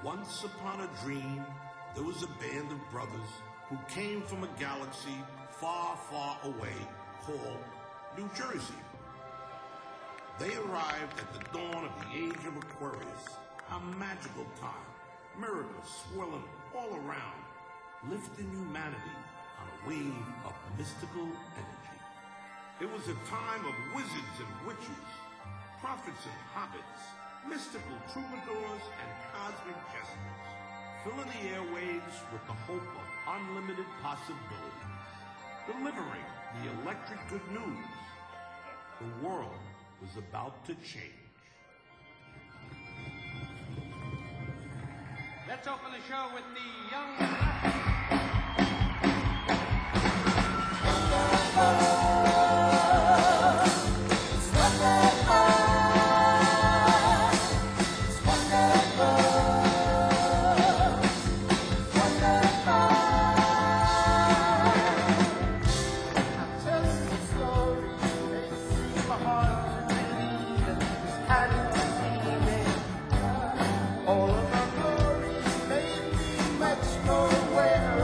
Once upon a dream, there was a band of brothers who came from a galaxy far, far away called New Jersey. They arrived at the dawn of the age of Aquarius, a magical time, miracles swirling all around, lifting humanity on a wave of mystical energy. It was a time of wizards and witches, prophets and hobbits, mystical troubadours and cosmic jesters, filling the airwaves with the hope of unlimited possibilities, delivering the electric good news. The world was about to change. Let's open the show with the Young Blacks. All of our glories made me much more aware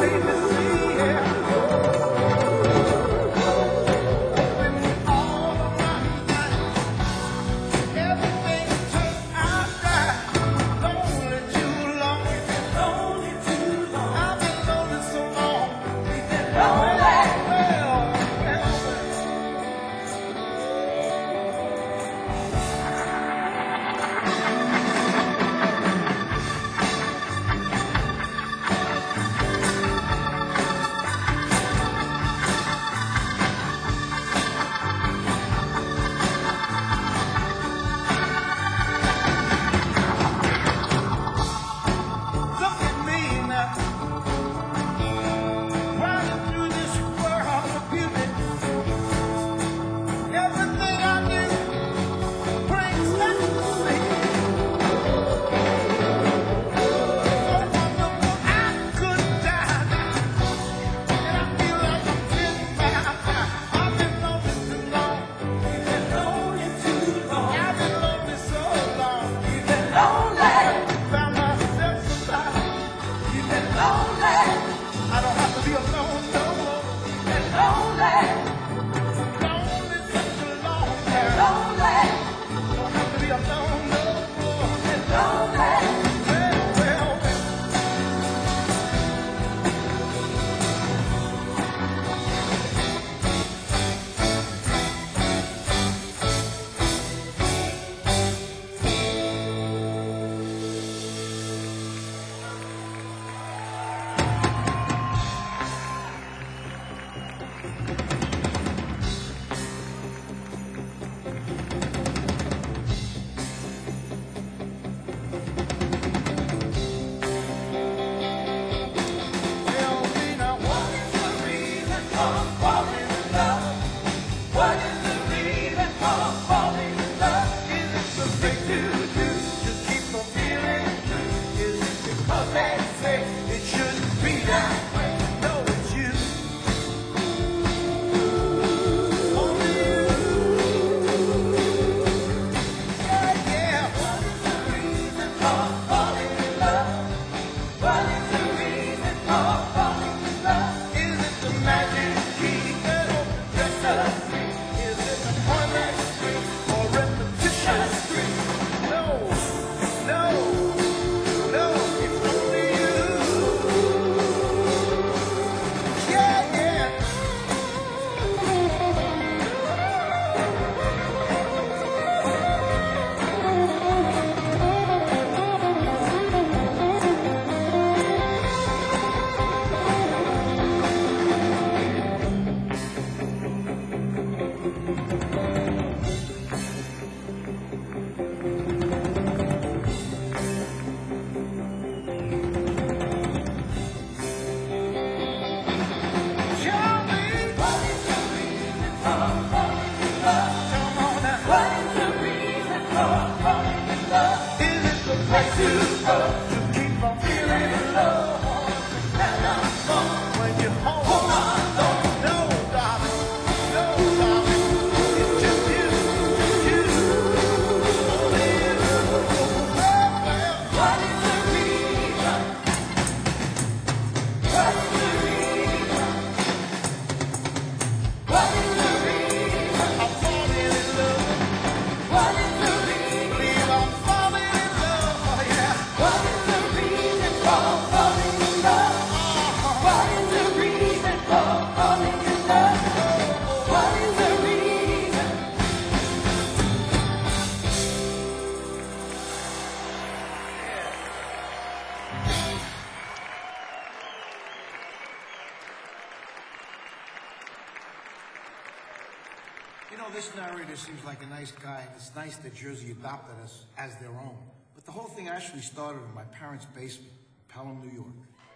You know, this narrator seems like a nice guy, and it's nice that Jersey adopted us as their own. But the whole thing actually started in my parents' basement, Pelham, New York.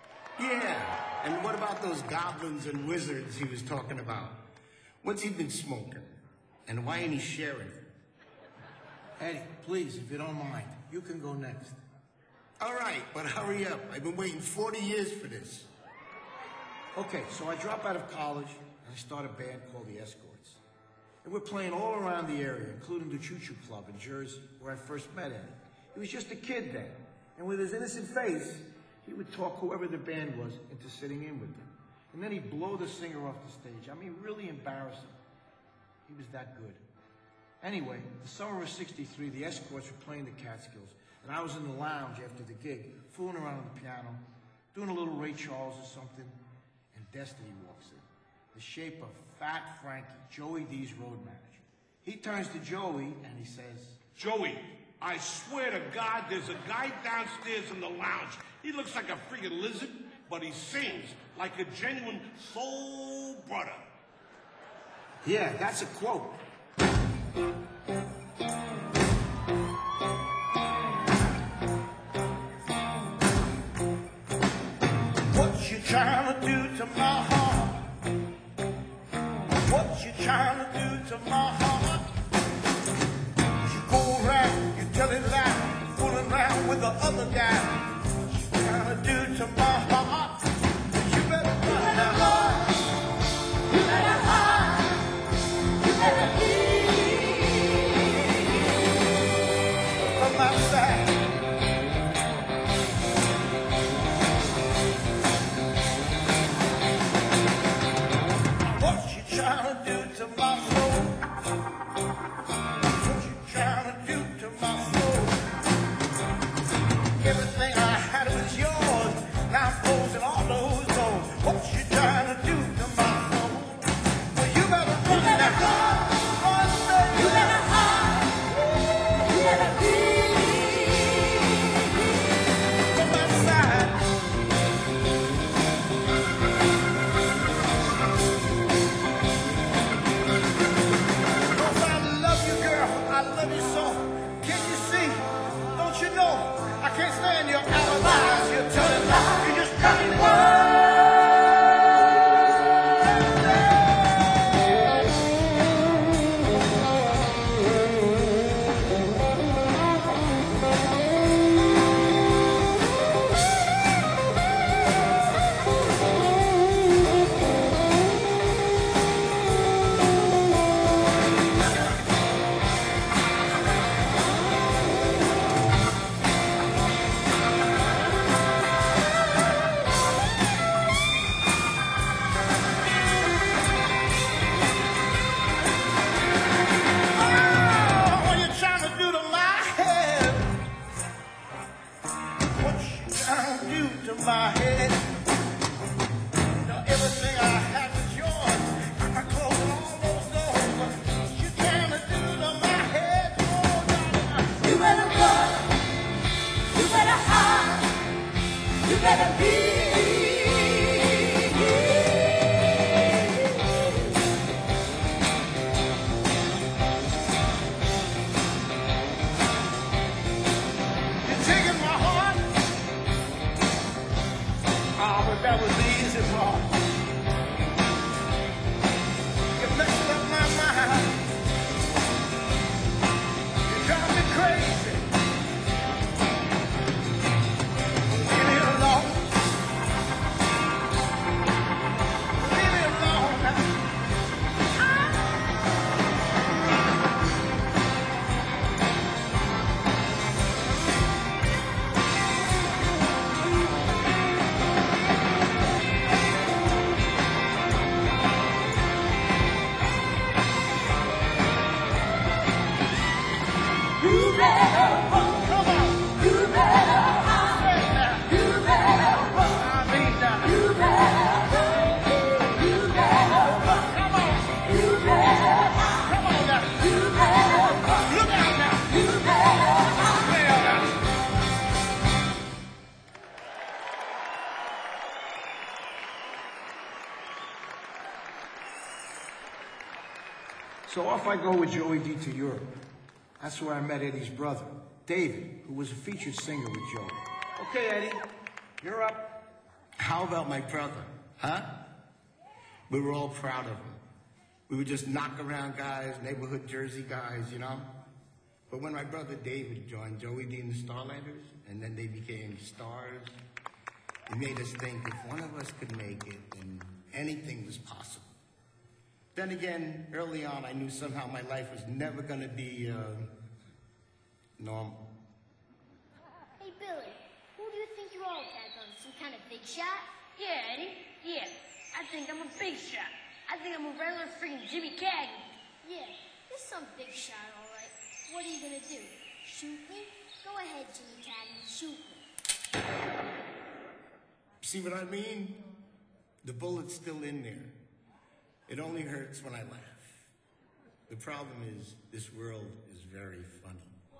Yeah, and what about those goblins and wizards he was talking about? What's he been smoking? And why ain't he sharing it? Eddie, please, if you don't mind, you can go next. All right, but hurry up. I've been waiting 40 years for this. Okay, so I drop out of college, and I start a band called the Escorts. And we're playing all around the area, including the Choo Choo Club in Jersey, where I first met him. He was just a kid then, and with his innocent face, he would talk whoever the band was into sitting in with them. And then he'd blow the singer off the stage. I mean, really embarrassing. He was that good. Anyway, the summer of '63, the Escorts were playing the Catskills, and I was in the lounge after the gig, fooling around on the piano, doing a little Ray Charles or something, and Destiny walks in, the shape of Fat Frankie, Joey D's road manager. He turns to Joey and he says, Joey, I swear to God, there's a guy downstairs in the lounge. He looks like a friggin' lizard, but he sings like a genuine soul brother. yeah, that's a quote. What you trying to do to my heart? What you trying to do to my heart? You go around, you tell it loud, fooling around with the other guy. What you trying to do to my heart? You better run now. You better hide. You better From outside. What you trying to do to my soul? What you trying to do to my soul? Everything I had was yours. Now I'm closing all those doors. What you trying to do to my soul? Well, you better run now. Run, baby. You better hide. You better From outside. Cause I love you, girl. I love you so. Can you see? Don't you know? I can't stand your alibis. You're telling lies. You're just telling lies. What you trying to do to my head? What you trying to do to my head? Now everything I had was yours. I closed all those doors. What you trying to do to my head? Oh, darling. You better run. You better hide. You better be. You're taking my heart. Oh, but that was the easy part. You messed up my mind. You drive me crazy. Leave me alone. Leave me alone now. You better run. Come on. You better hide. Say it now. You better run. I mean now. You better run. You better run. Come on. You better hide. Come on now. You better run. Look out now. You better hide. Well now. So off I go with Joey D to Europe. That's where I met Eddie's brother, David, who was a featured singer with Joey. Okay, Eddie, you're up. How about my brother, huh? We were all proud of him. We would just knock around guys, neighborhood Jersey guys, you know? But when my brother David joined Joey D and the Starlighters, and then they became stars, it made us think if one of us could make it, then anything was possible. Then again, early on, I knew somehow my life was never gonna be, normal. Hey, Billy, who do you think you are, Tag on big shot? Yeah, Eddie. Yeah. I think I'm a big shot. I think I'm a regular freaking Jimmy Cagney. Yeah, you're some big shot, all right. What are you gonna do? Shoot me? Go ahead, Jimmy Cagney, shoot me. See what I mean? The bullet's still in there. It only hurts when I laugh. The problem is, this world is very funny.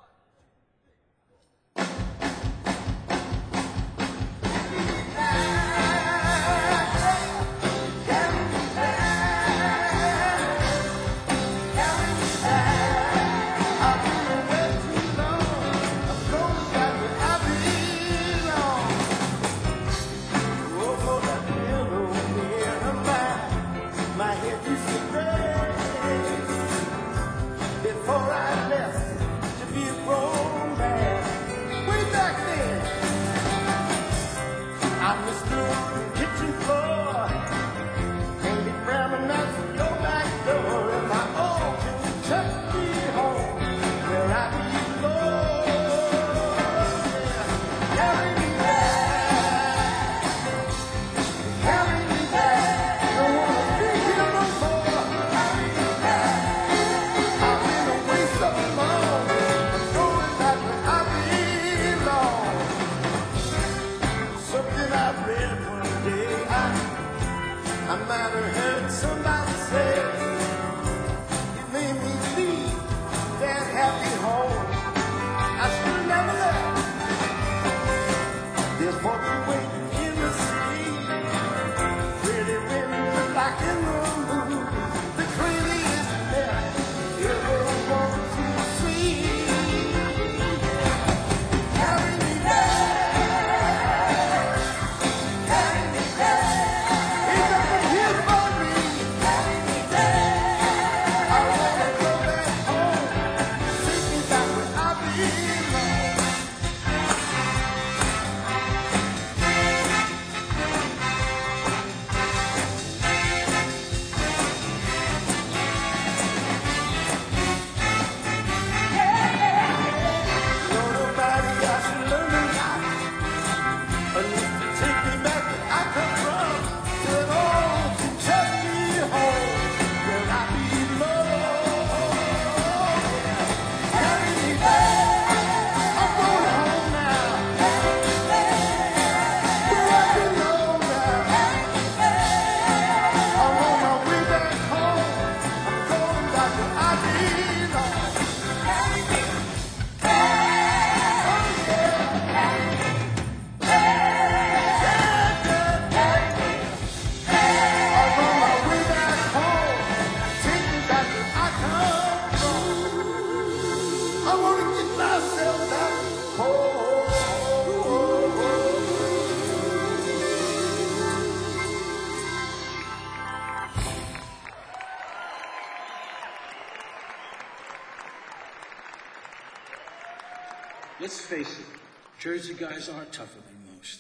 Let's face it, Jersey guys are tougher than most.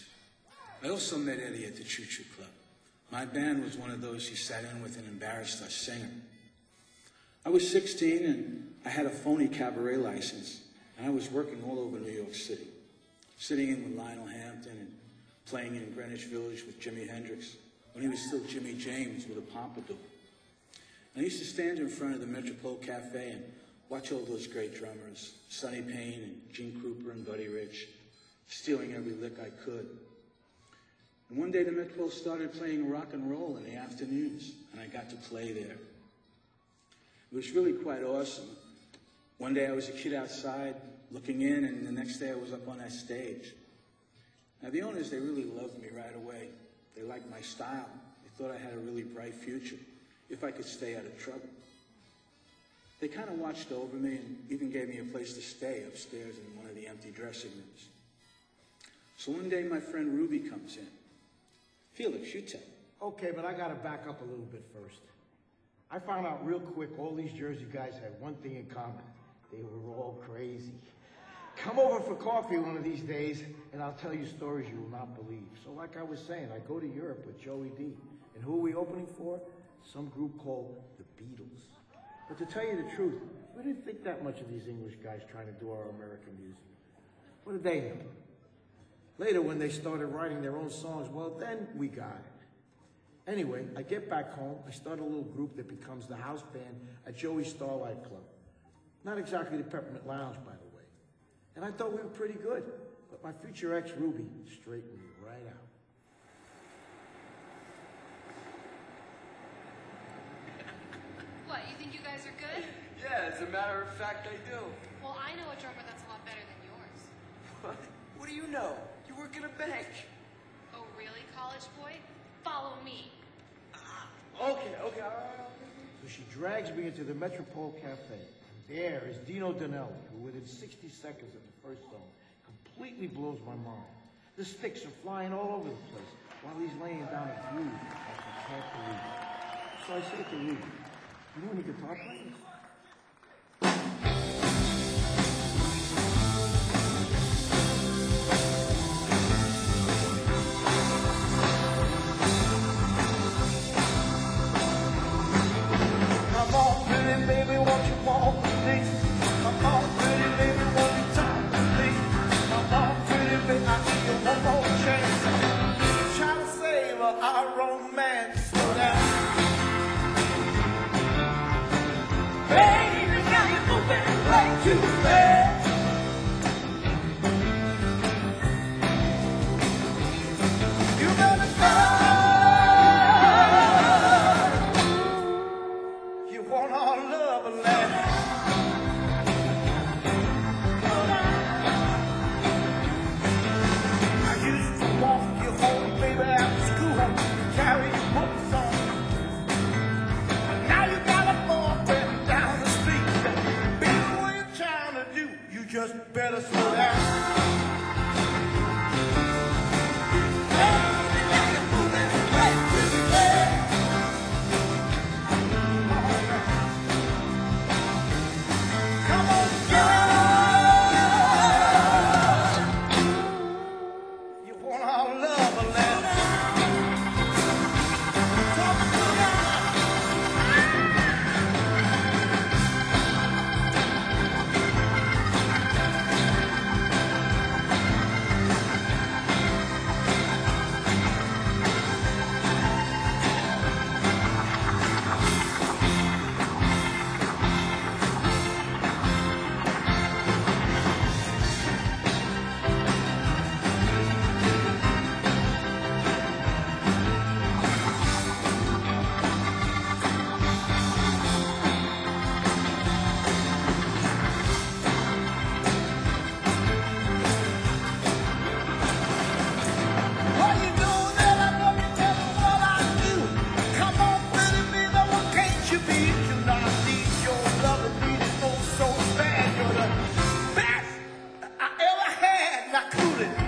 I also met Eddie at the Choo Choo Club. My band was one of those he sat in with and embarrassed our singer. I was 16 and I had a phony cabaret license, and I was working all over New York City, sitting in with Lionel Hampton and playing in Greenwich Village with Jimi Hendrix when he was still Jimmy James with a pompadour. And I used to stand in front of the Metropole Cafe and watch all those great drummers, Sonny Payne and Gene Krupa and Buddy Rich, stealing every lick I could. And one day the Metropole started playing rock and roll in the afternoons, and I got to play there. It was really quite awesome. One day I was a kid outside looking in, and the next day I was up on that stage. Now the owners, they really loved me right away. They liked my style. They thought I had a really bright future if I could stay out of trouble. They kind of watched over me and even gave me a place to stay upstairs in one of the empty dressing rooms. So one day my friend Ruby comes in. Felix, you tell. Okay, but I gotta back up a little bit first. I found out real quick all these Jersey guys had one thing in common. They were all crazy. Come over for coffee one of these days, and I'll tell you stories you will not believe. So like I was saying, I go to Europe with Joey D. And who are we opening for? Some group called the Beatles. But to tell you the truth, we didn't think that much of these English guys trying to do our American music. What did they know? Later, when they started writing their own songs, well, then we got it. Anyway, I get back home, I start a little group that becomes the house band at Joey's Starlight Club. Not exactly the Peppermint Lounge, by the way. And I thought we were pretty good, but my future ex, Ruby, straightened me right out. What, you think you guys are good? Yeah, as a matter of fact, I do. Well, I know a drummer that's a lot better than yours. What? What do you know? You work in a bank. Oh, really, college boy? Follow me. Okay, all right. So she drags me into the Metropole Cafe. And there is Dino Danelli, who within 60 seconds of the first song completely blows my mind. The sticks are flying all over the place while he's laying down a groove like I can't believe it. So I say to Ruby, you know any guitar players? Come on, pretty baby, won't you walk with me? Come on, pretty baby, won't you talk with me? Come on, pretty baby, I give you one more chance. Try to save our romance. Slow down. Baby, now you're moving way too fast. You better go. You want our love and land. I used to walk you home, baby, after school, carry your books on. But now you got a boyfriend down the street. Baby, what you trying to do? You just better slow down. Baby, now you're moving way too fast. Come on, girl. You want our love, Atlanta. Talk to me. Well, you know that I love you, tell me what I do. Come on, pretty baby, what can't you be? You know I need your love and need it oh so bad. You're the best I ever had. Now cool it.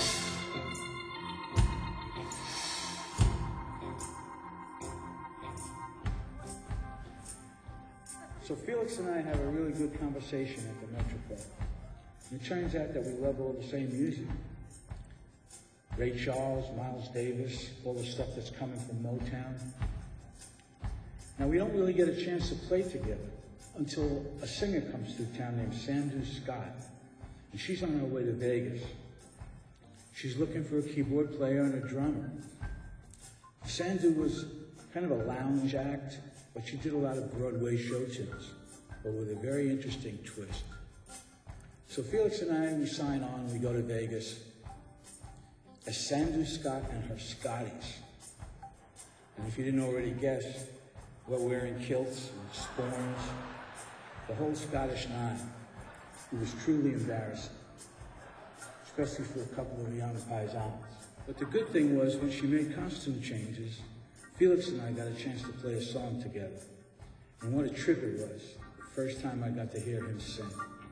So Felix and I have a really good conversation at the Metropole. And it turns out that we love all the same music. Ray Charles, Miles Davis, all the stuff that's coming from Motown. Now, we don't really get a chance to play together until a singer comes through town named Sandu Scott. And she's on her way to Vegas. She's looking for a keyboard player and a drummer. Sandu was kind of a lounge act, but she did a lot of Broadway show tunes, but with a very interesting twist. So Felix and I, we sign on, we go to Vegas as Sandu Scott and her Scotties. And if you didn't already guess, we're wearing kilts and sporns, the whole Scottish nine. It was truly embarrassing, especially for a couple of young paisanos. But the good thing was when she made costume changes, Felix and I got a chance to play a song together. And what a trip it was, the first time I got to hear him sing.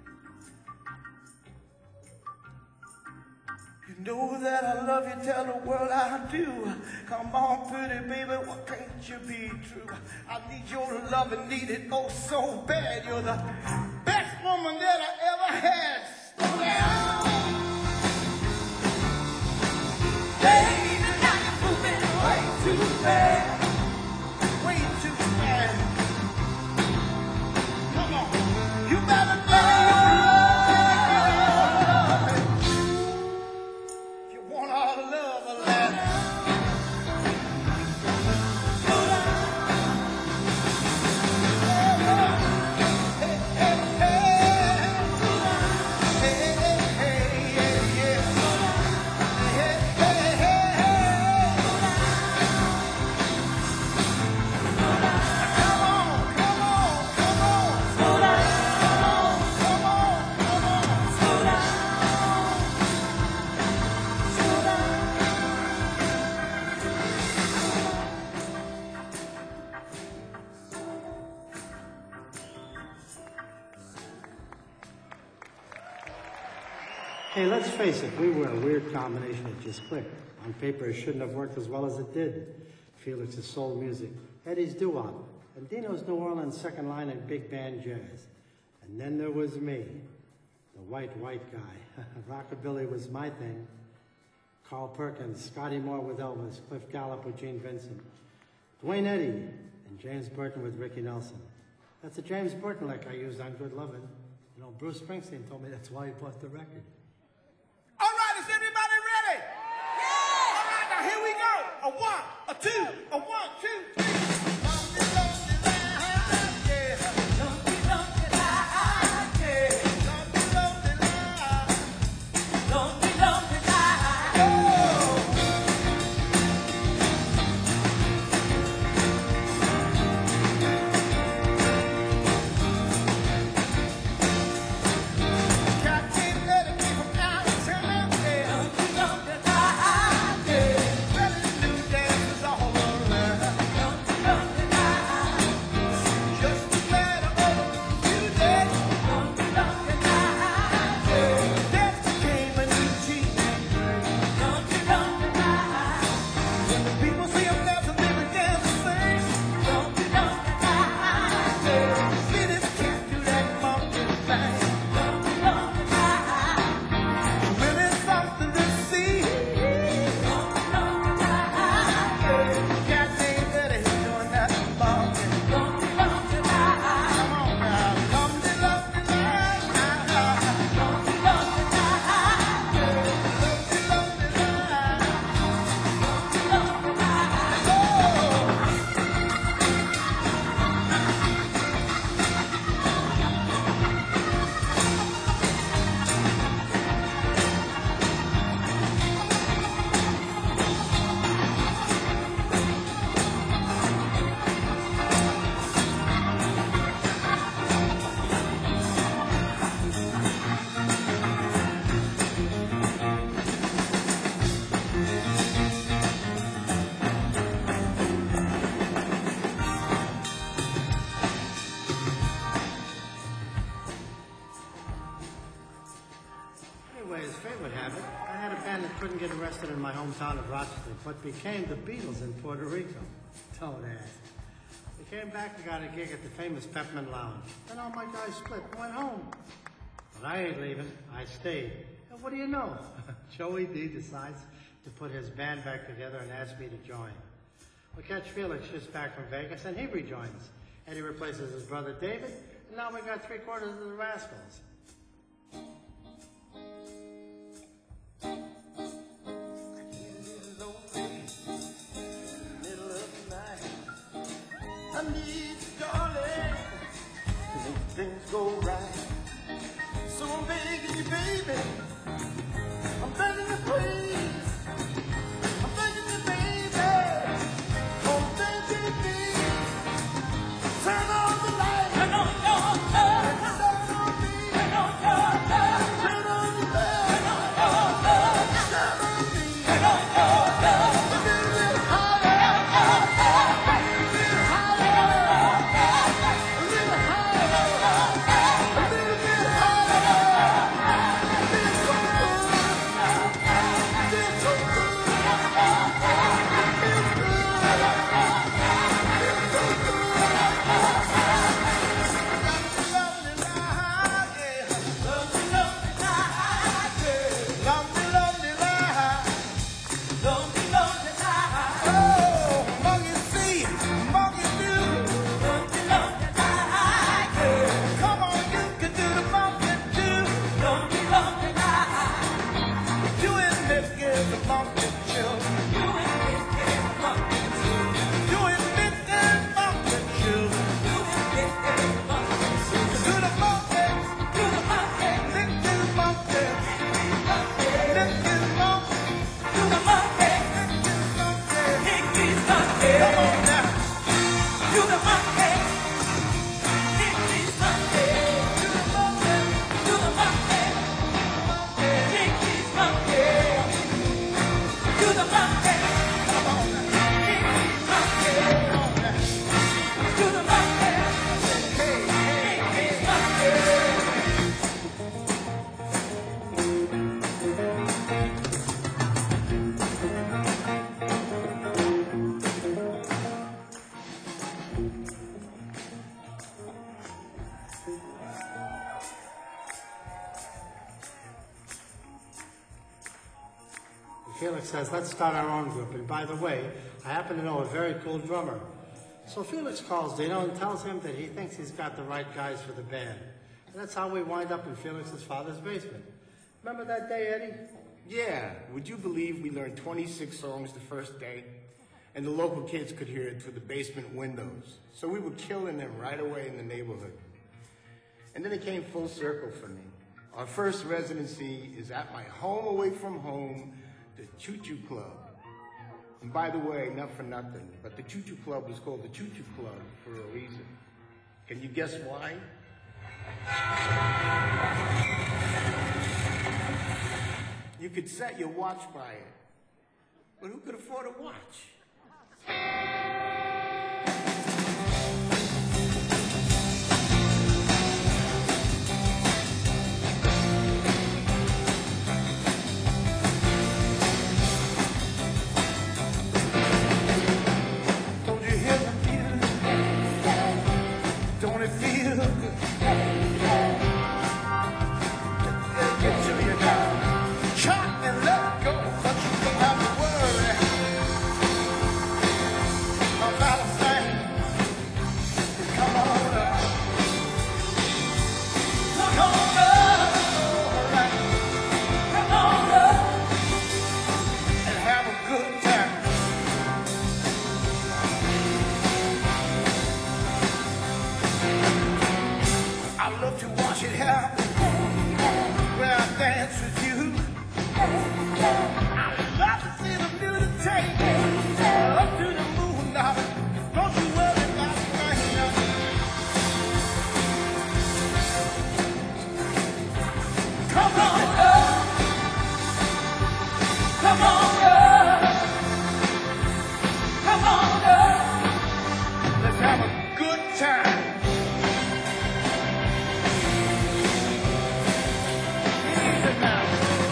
You know that I love you, tell the world I do. Come on, pretty baby, what can't you be true? I need your love and need it oh so bad. You're the best woman that I ever had. Slow down. Baby, now you're moving way too fast. Way too fast. Come on, you better go. You Hey, let's face it, we were a weird combination that just clicked. On paper, it shouldn't have worked as well as it did. Felix's soul music, Eddie's doo-wop, and Dino's New Orleans second line and big band jazz. And then there was me, the white guy. Rockabilly was my thing. Carl Perkins, Scotty Moore with Elvis, Cliff Gallup with Gene Vincent, Dwayne Eddy, and James Burton with Ricky Nelson. That's a James Burton lick I used on Good Lovin'. You know, Bruce Springsteen told me that's why he bought the record. All right, is everybody ready? Yeah! All right, now here we go. A one, a two, a one, two, three. In my hometown of Rochester, but became the Beatles in Puerto Rico. Don't ask. We came back and got a gig at the famous Peppermint Lounge. Then all my guys split and went home. But I ain't leaving. I stayed. And what do you know? Joey D decides to put his band back together and ask me to join. We catch Felix just back from Vegas and he rejoins. Eddie replaces his brother David, and now we got 3/4 of the Rascals. I need you, darling, to make things go right. So I'm begging you, baby. I'm begging you, please. I'm begging you, baby. Oh, baby, please. Turn on the light. Turn on your love. Turn on me. Turn on your love. Turn on the love. Turn on your love. Turn on me. Turn on your love. A little bit higher. A little higher. Felix says, let's start our own group. And by the way, I happen to know a very cool drummer. So Felix calls Dino and tells him that he thinks he's got the right guys for the band. And that's how we wind up in Felix's father's basement. Remember that day, Eddie? Yeah, would you believe we learned 26 songs the first day? And the local kids could hear it through the basement windows. So we were killing them right away in the neighborhood. And then it came full circle for me. Our first residency is at my home away from home, the Choo Choo Club. And by the way, not for nothing, but the Choo Choo Club was called the Choo Choo Club for a reason. Can you guess why? You could set your watch by it. But who could afford a watch? Don't you hear the feeling? Don't it feel good? Get to you now. Shot and let go, but you don't have to worry about a thing. Come on up. Come on up. All right. Come on up. And have a good time. I love to watch it happen when I dance with you. I love to see the music take up to the moon now. Don't you worry about a thing now. Come on up. Come on up. Come on up. Let's have a good time. Easy now.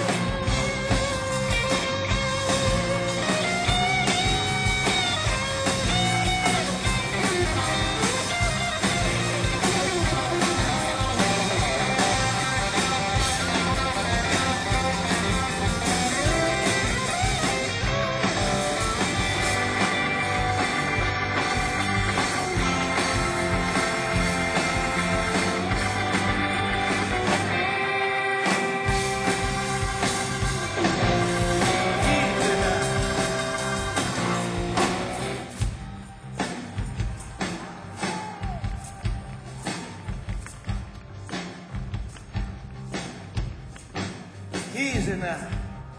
Easy now.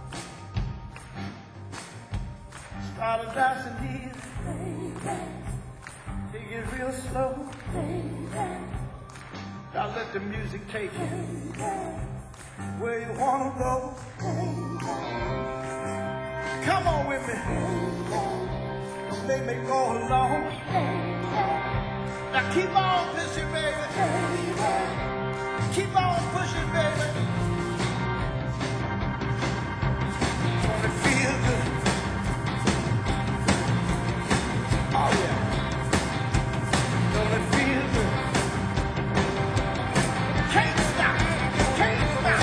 Start a dancing easy. Take it real slow. Now let the music take you where you wanna go. Come on with me. Don't make me go alone. Now keep on pushing, baby. Keep on pushing, baby. Don't it feel good? Oh yeah. Don't it feel good? Can't stop. Can't stop.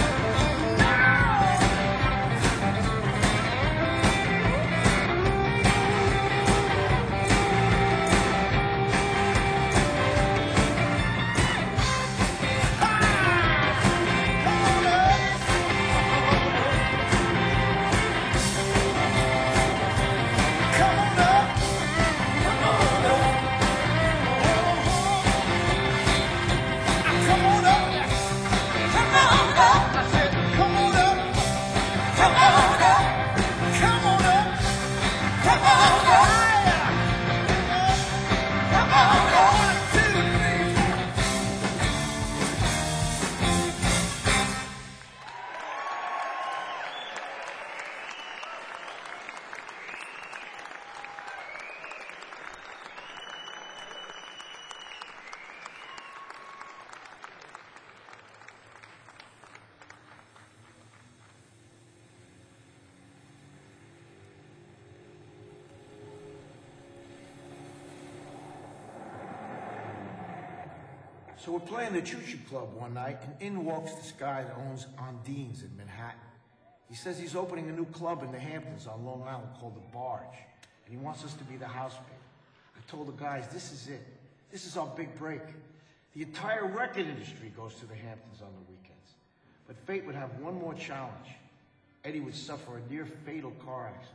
So we're playing the Choo Choo Club one night, and in walks this guy that owns Ondine's in Manhattan. He says he's opening a new club in the Hamptons on Long Island called The Barge, and he wants us to be the house band. I told the guys, this is it. This is our big break. The entire record industry goes to the Hamptons on the weekends. But fate would have one more challenge. Eddie would suffer a near-fatal car accident.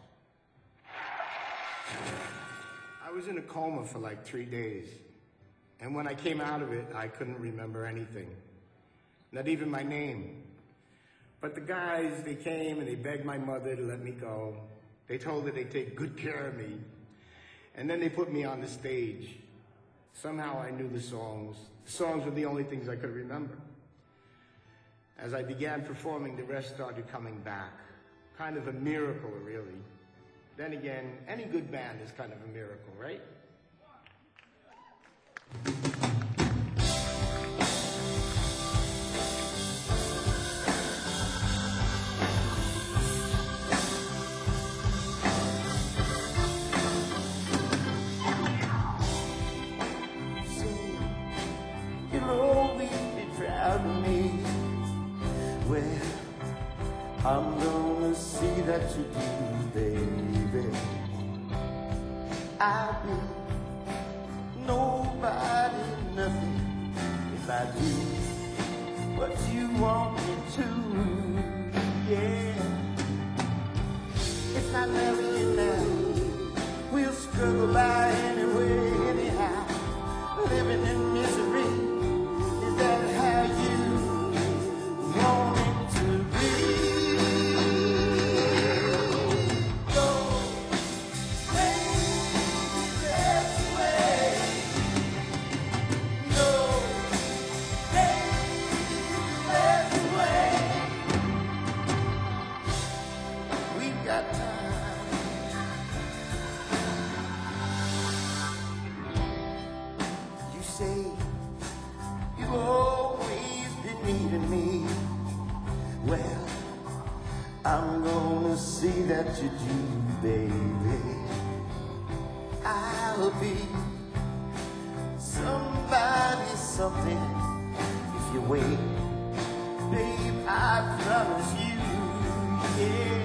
I was in a coma for like 3 days. And when I came out of it, I couldn't remember anything. Not even my name. But the guys, they came and they begged my mother to let me go. They told her they'd take good care of me. And then they put me on the stage. Somehow I knew the songs. The songs were the only things I could remember. As I began performing, the rest started coming back. Kind of a miracle, really. Then again, any good band is kind of a miracle, right? I'm gonna see that you do, baby. I'll be nobody, nothing if I do what you want me to, yeah. It's not marrying now, we'll struggle by anyway, anyhow. Living in misery, is that how you want it to be? I'm gonna see that you do, baby. I'll be somebody, something if you wait, babe, I promise you, yeah.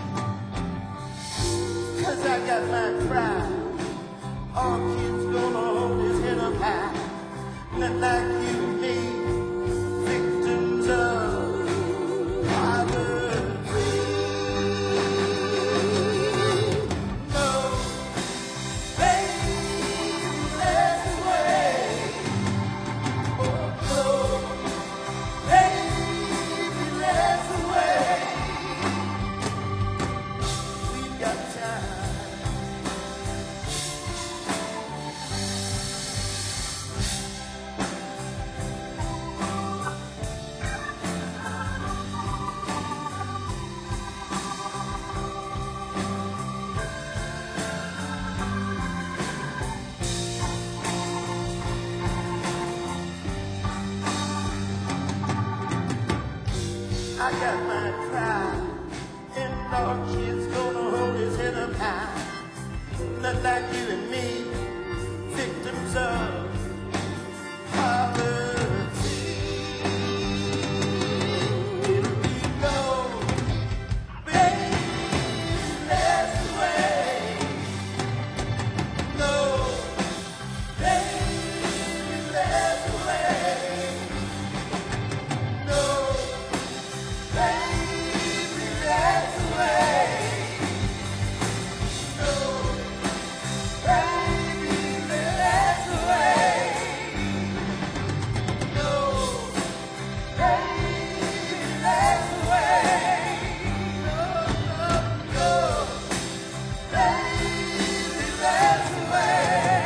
'Cause I got my pride, all kids gonna hold his head up high, not like you and me, victims of poverty. I got my pride, and all kids gonna hold his head up high. Not like you and me, victims of poverty. It'll be no, baby, that's the way. No, baby, that's the way. No. Baby, that's the way. No, baby, that's the way. No, baby, that's the way. No, no, no, baby, that's the way.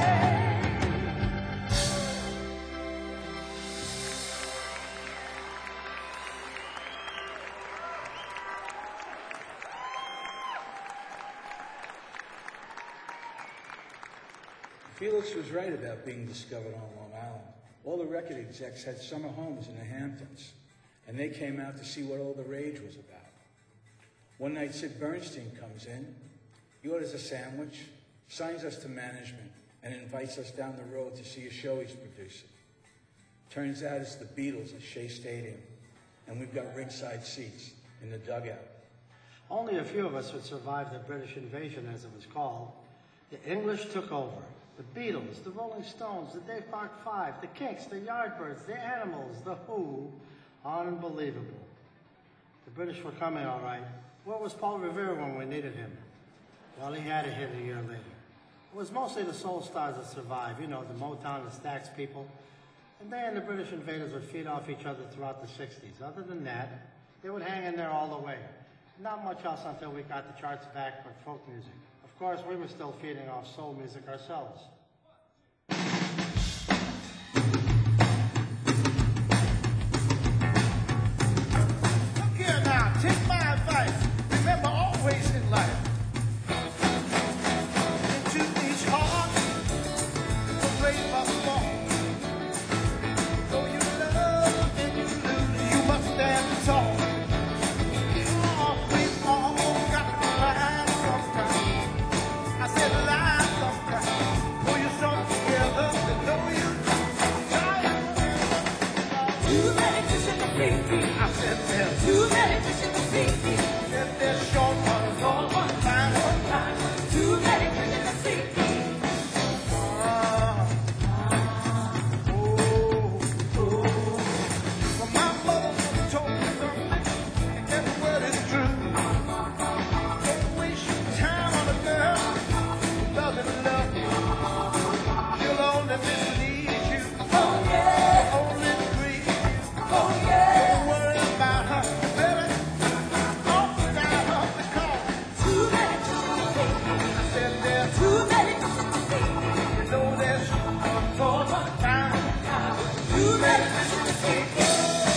Felix was right about being discovered on Long Island. All the record execs had summer homes in the Hamptons, and they came out to see what all the rage was about. One night, Sid Bernstein comes in. He orders a sandwich, signs us to management, and invites us down the road to see a show he's producing. Turns out it's the Beatles at Shea Stadium, and we've got ringside seats in the dugout. Only a few of us would survive the British invasion, as it was called. The English took over. The Beatles, the Rolling Stones, the Dave Clark Five, the Kinks, the Yardbirds, the Animals, the Who. Unbelievable. The British were coming, all right. Where was Paul Revere when we needed him? Well, he had a hit a year later. It was mostly the soul stars that survived, you know, the Motown and Stax people. And they and the British invaders would feed off each other throughout the 60s. Other than that, they would hang in there all the way. Not much else until we got the charts back with folk music. Of course, we were still feeding off soul music ourselves. Look here now, take my advice. Remember always in life, into each heart, the brave must fall. Though you love and you lose, you must stand tall. We've all got to lie sometimes. I said lie sometimes. Pull yourself together and know you. Too many fish in the sea. I said there's too many fish in the sea. Said there's short one, long one, time. Too many fish in the sea. Well, my mother told me something, and every word is true. Don't waste your time on a girl who doesn't love you. She'll only mislead you. Oh yeah. Only grieve you. Oh yeah. Don't worry about her, baby. Open out of the car. Too many fish in the sea. I said there's too many fish in the sea. You know there's one time. Too many fish in the sea.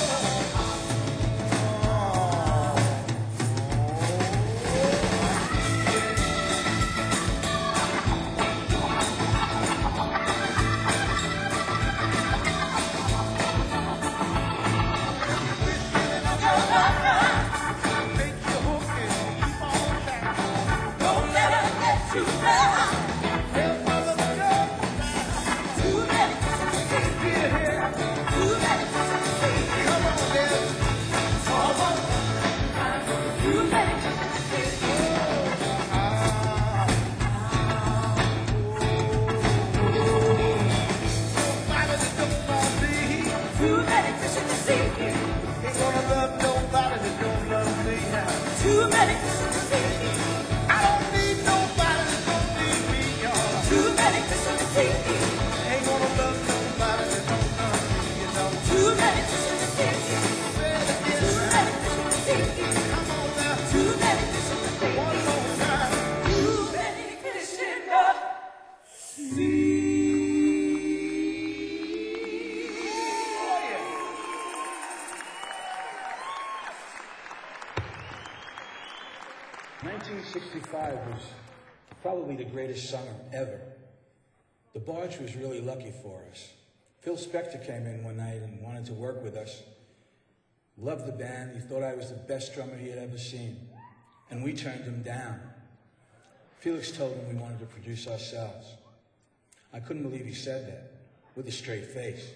1965 was probably the greatest summer ever. The Barge was really lucky for us. Phil Spector came in one night and wanted to work with us. Loved the band. He thought I was the best drummer he had ever seen. And we turned him down. Felix told him we wanted to produce ourselves. I couldn't believe he said that, with a straight face.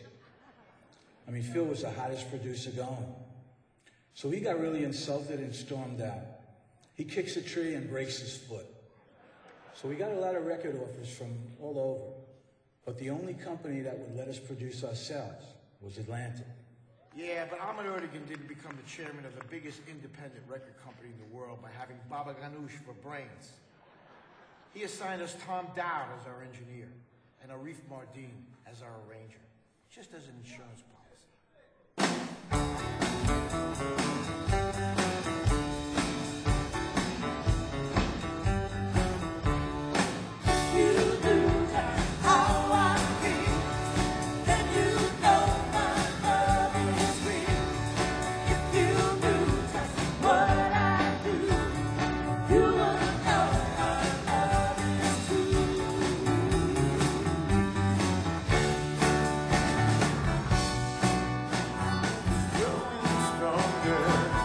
I mean, Phil was the hottest producer going. So he got really insulted and stormed out. He kicks a tree and breaks his foot. So we got a lot of record offers from all over. But the only company that would let us produce ourselves was Atlantic. Yeah, but Ahmet Ertegun didn't become the chairman of the biggest independent record company in the world by having Baba Ganoush for brains. He assigned us Tom Dowd as our engineer and Arif Mardin as our arranger, just as an insurance policy. Stronger.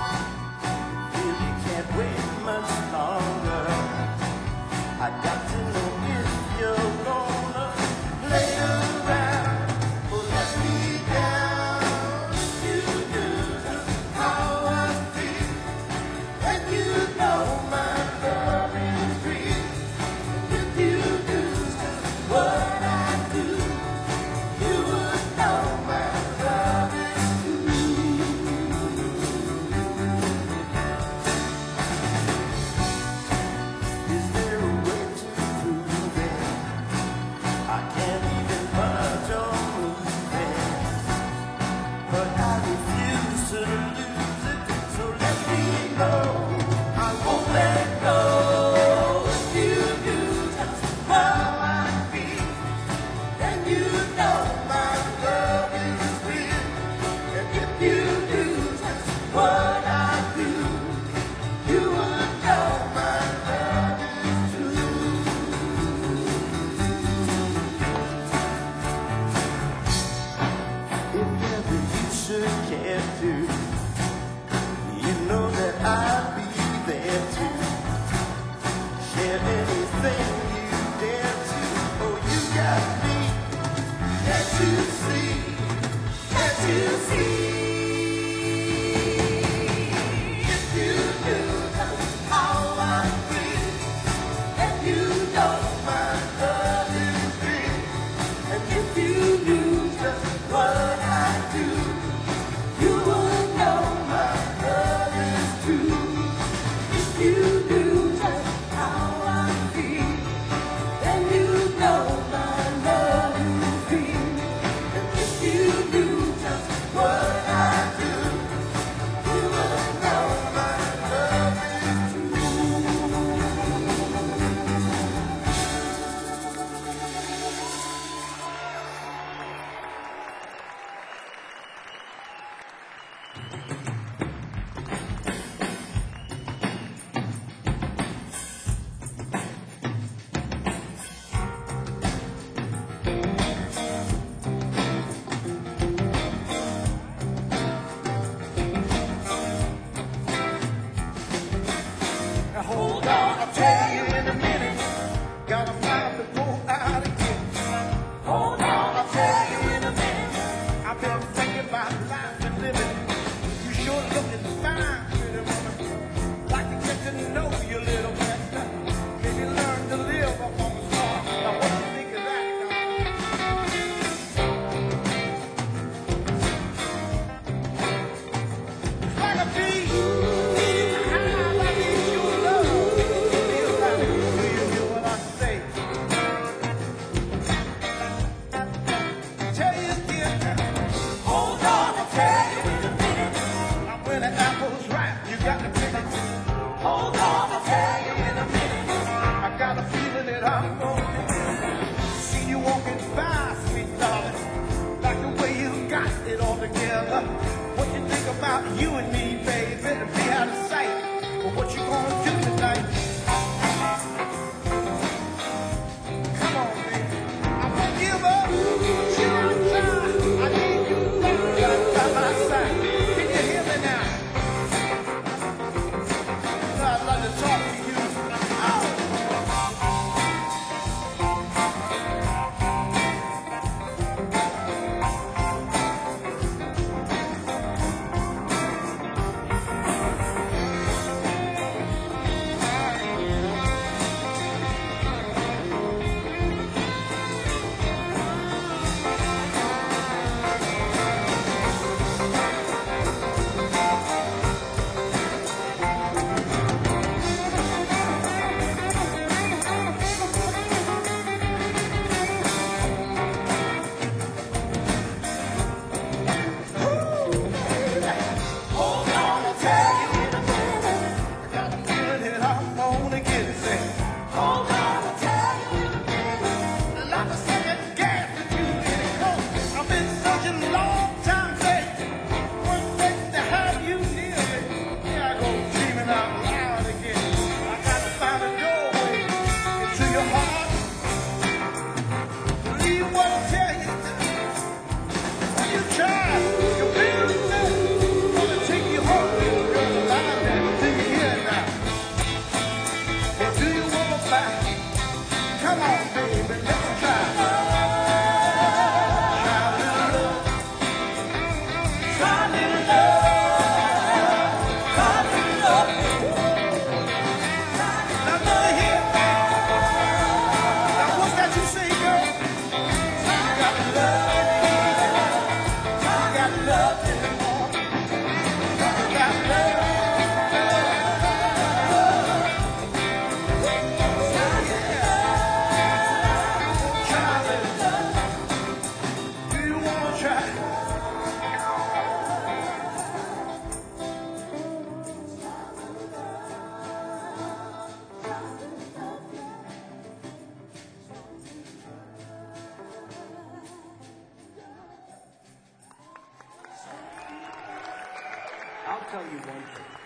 I'll tell you one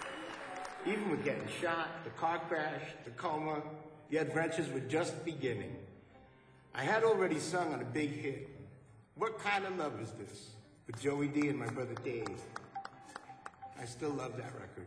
thing. Even with getting shot, the car crash, the coma, the adventures were just beginning. I had already sung on a big hit, What Kind of Love Is This? With Joey D and my brother Dave. I still love that record.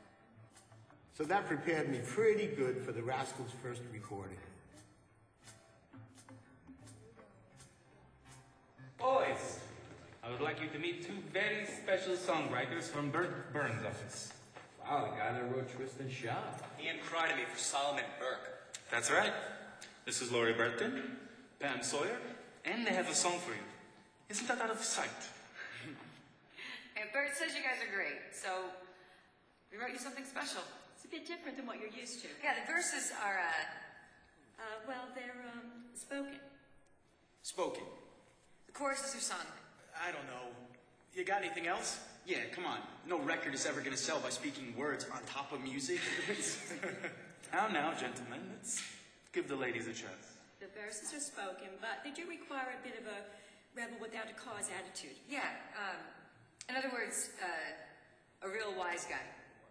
So that prepared me pretty good for the Rascals' first recording. Boys, I was would like you to meet two very special songwriters from Bert Burns' office. Wow, the guy that wrote Twist and Shout. Ian cried to me for Solomon Burke. That's right. This is Laurie Burton, Pam Sawyer, and they have a song for you. Isn't that out of sight? And Bert says you guys are great, so we wrote you something special. It's a bit different than what you're used to. Yeah, the verses are, well, they're, spoken. Spoken. The choruses are sung. I don't know. You got anything else? Yeah, come on. No record is ever gonna sell by speaking words on top of music. Now, gentlemen, let's give the ladies a chance. The verses are spoken, but they do require a bit of a rebel without a cause attitude. Yeah, in other words, a real wise guy.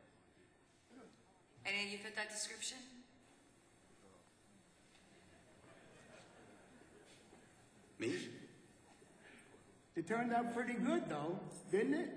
Any of you fit that description? Me? It turned out pretty good, though, didn't it?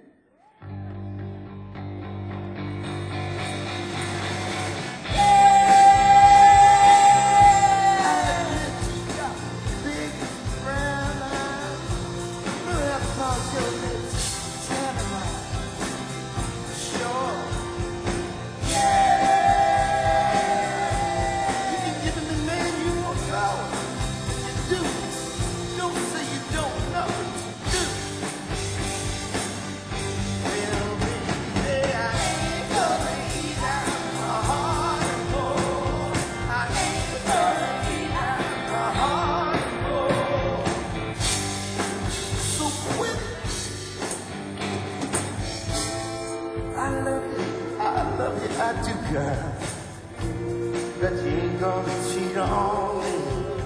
Girl, that you ain't gonna cheat on me.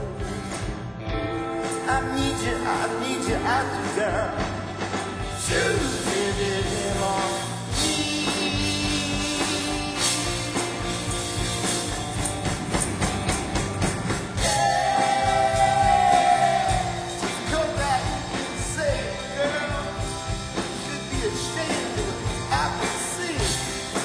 I need you, I do, girl. Choosing it on me. Yeah, just go back and say, girl, you should be ashamed of what I can see.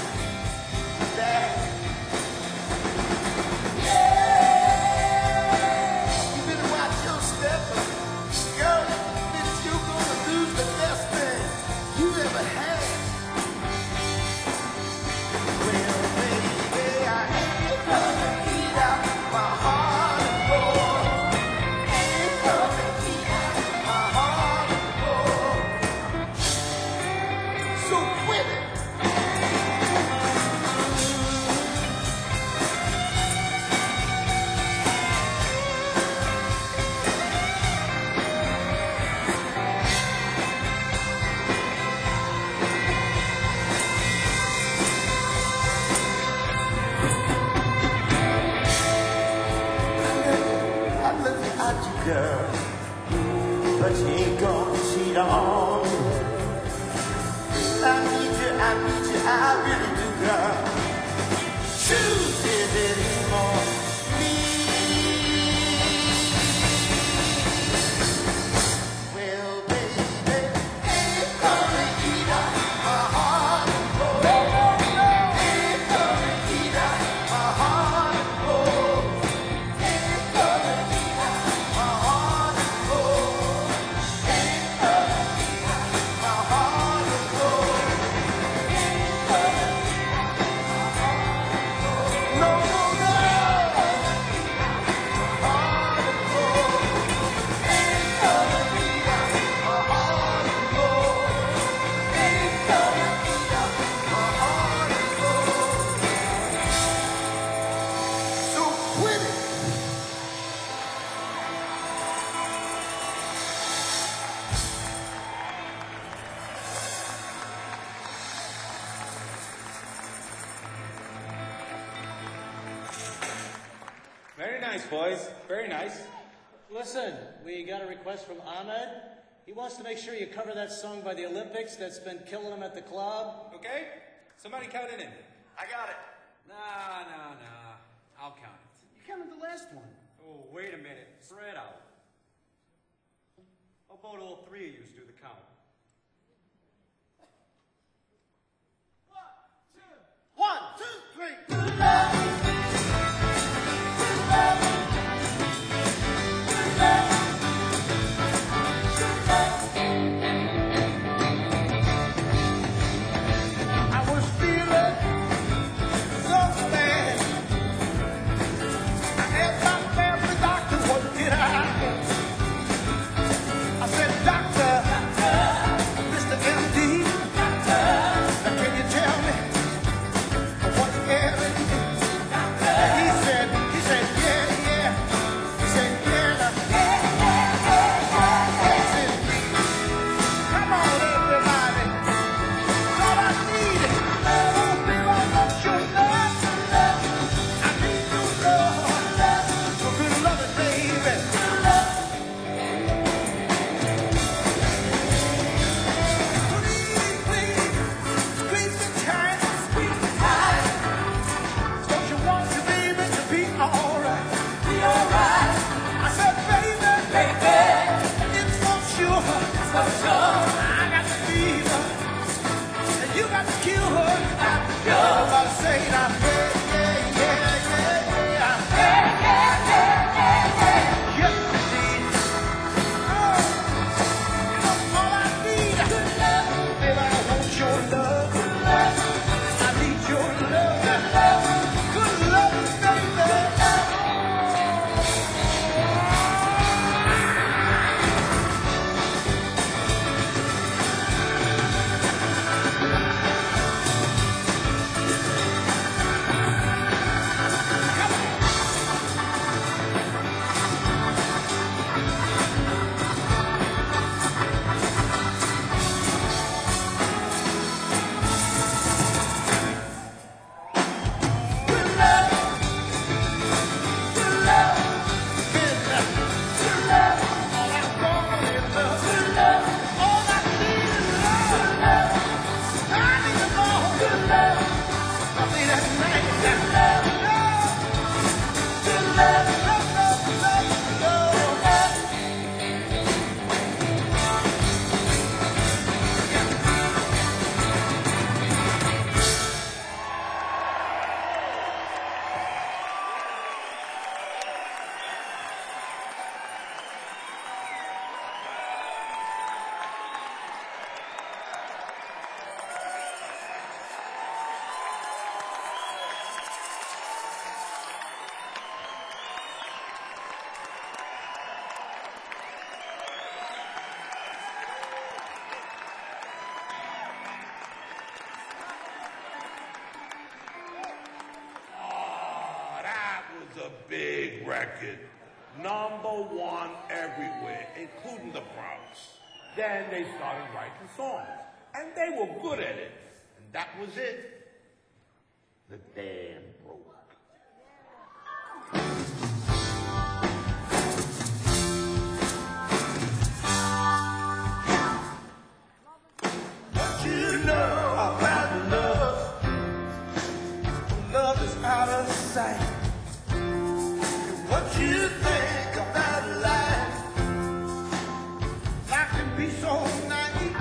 Girl, but you ain't gonna cheat on me. I need you, I really do, girl. Choose it anymore. Well, baby, ain't gonna eat up my heart and soul. Ain't gonna eat up my heart and soul. Ain't gonna eat up my heart and soul. Ain't gonna eat up my heart and soul. Ain't gonna eat up my heart and soul. No, no, no. Heart and soul. Ain't gonna eat up my heart and soul. Ain't gonna eat up my heart and soul. So quit it. Very nice, boys. Very nice. Listen, we got a request from Ahmed. He wants to make sure you cover that song by the Olympics that's been killing him at the club. Okay? Somebody count it in. I got it. Nah. I'll count it. You counted the last one. Oh, wait a minute. Spread out. How about all three of you do the count? 1, 2, 3. record #1 everywhere, including the Bronx. Then they started writing songs, and they were good at it. And that was it. The dam broke. What you know about love? Love is out of sight. What you think about life? Life can be so naive.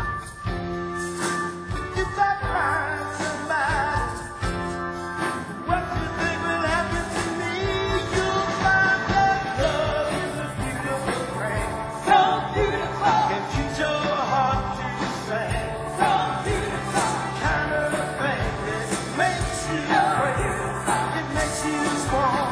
If I find somebody, what you think will happen to me? You'll find that love is a beautiful thing. So beautiful. Can teach your heart to sing. So beautiful. Kind of thing that makes you afraid. It makes you strong.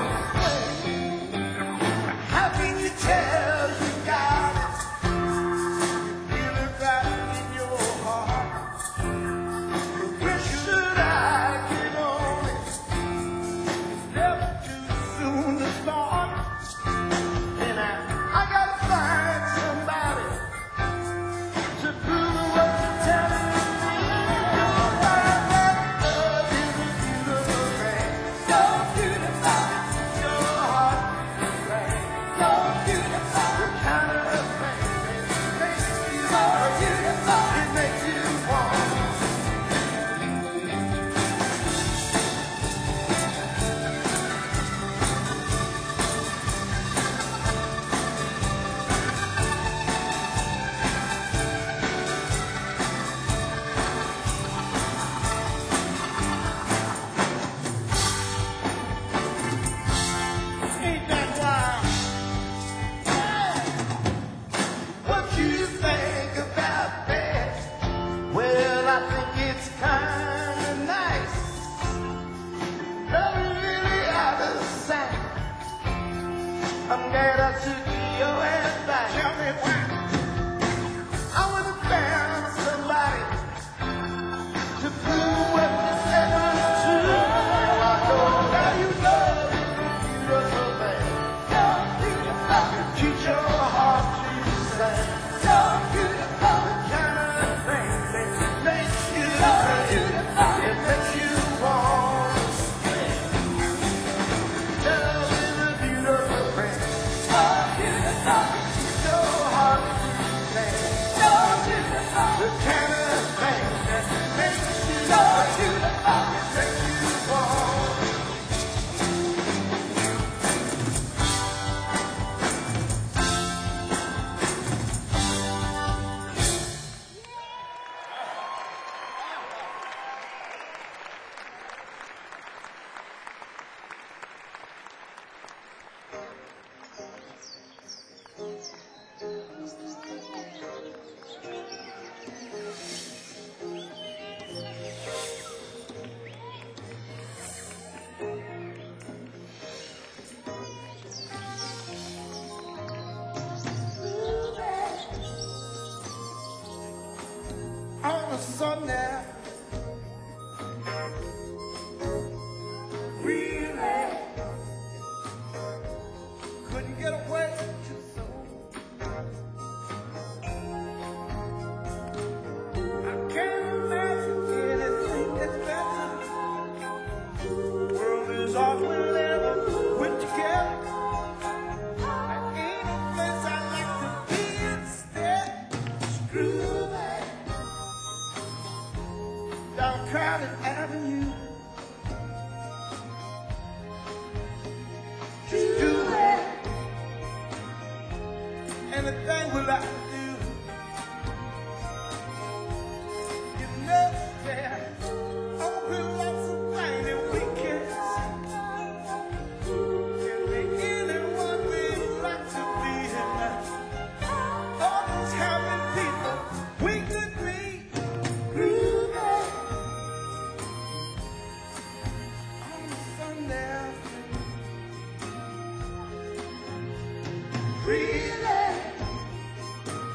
How can you tell you got it? Feel it right in your heart. But where should I get on it? It's never too soon to start. And I gotta find somebody to prove what you're telling me. You'll find that love is a beautiful thing. So beautiful. Your heart is right. So beautiful. The kind of thing that makes you so beautiful. It makes you want. Ain't that wild? What you think about that? Well, I think it's kind of nice. Love is really out of sight. I'm glad I took your advice. Tell me why. I would have found somebody to prove what you said was true. I know that you love is a beautiful thing. So beautiful. You teach your heart to sing. So beautiful. The kind of thing that makes you so beautiful. It makes you want to scream. Love is a beautiful thing. So beautiful. You teach your heart to sing. So beautiful. The kind of thing that makes you so beautiful. It makes you want. On a Sunday, really couldn't get away too soon. I can't imagine anything that's better. The world is ours whenever we're together. There ain't a place I'd like to be instead. Screw that. Down crowded avenue. Just do that. Anything will I do. You know that all the lots of tiny weekends. Can be anyone we'd like to be in. All those happy people we could be. Groovy. On a Sunday afternoon. Really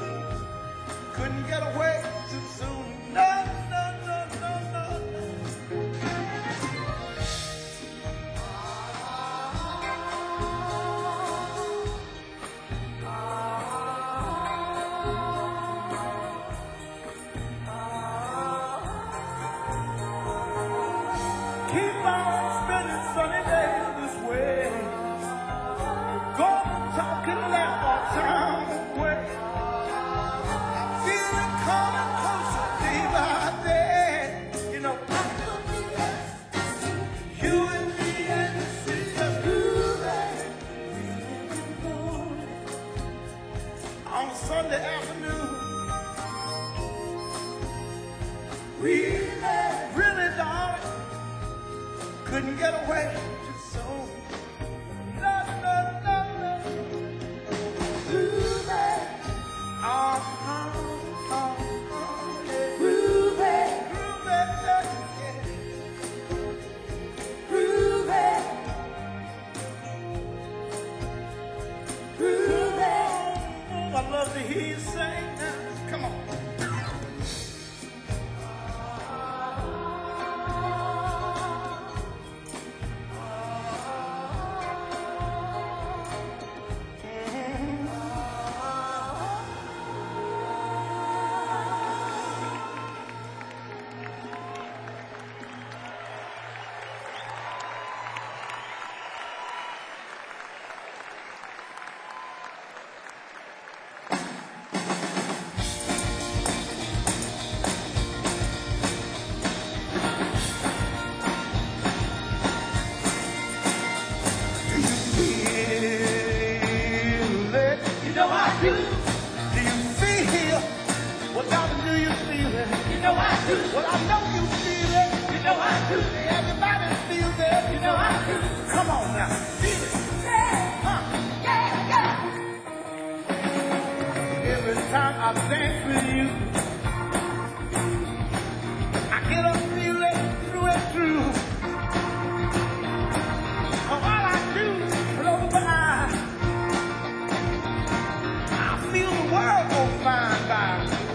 on a Sunday afternoon. Really, really, darling, couldn't get away too soon. No, no, no, no. Groovy, groovy, groovy, groovy. I love to hear you sing now. Come on. Well, I know you feel it. You know I do. Everybody feels it. You know I do. Come on now. Feel it. Yeah. Huh. Yeah, yeah. Every time I dance with you, I get a feeling through and through. All I do is close my eyes. I feel the world go flying by.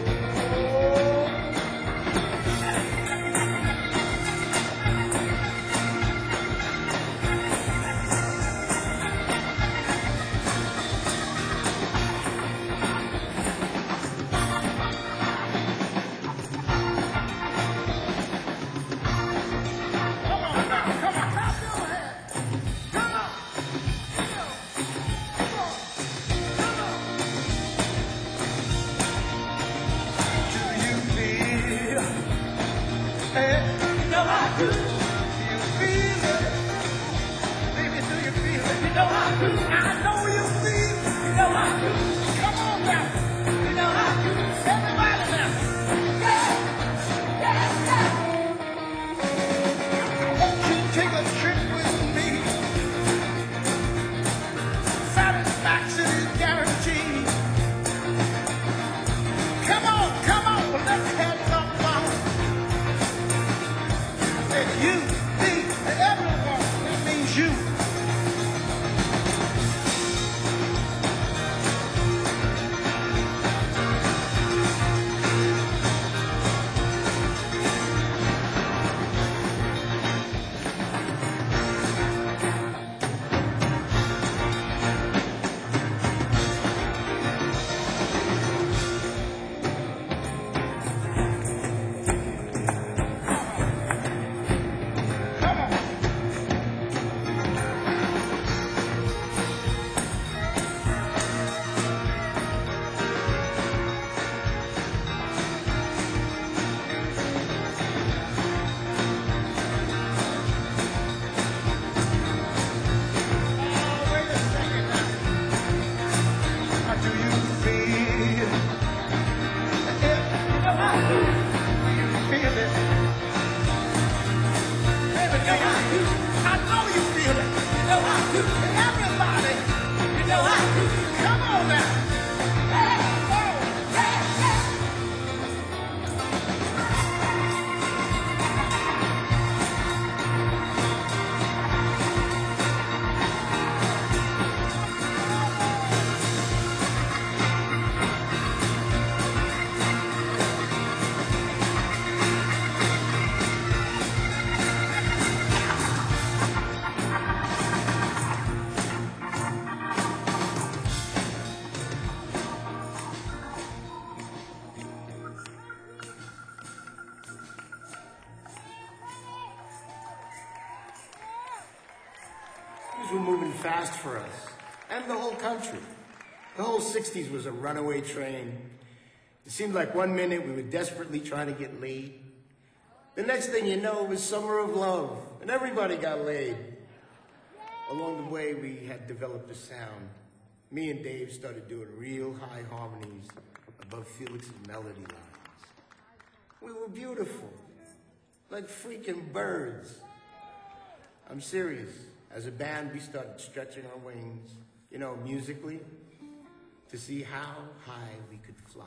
Were moving fast for us and the whole country. The whole 60s was a runaway train. It seemed like one minute we were desperately trying to get laid. The next thing you know, it was Summer of Love, and everybody got laid. Along the way, we had developed a sound. me and Dave started doing real high harmonies above Felix's melody lines. We were beautiful, like freaking birds. I'm serious. As a band, we started stretching our wings, you know, musically, to see how high we could fly.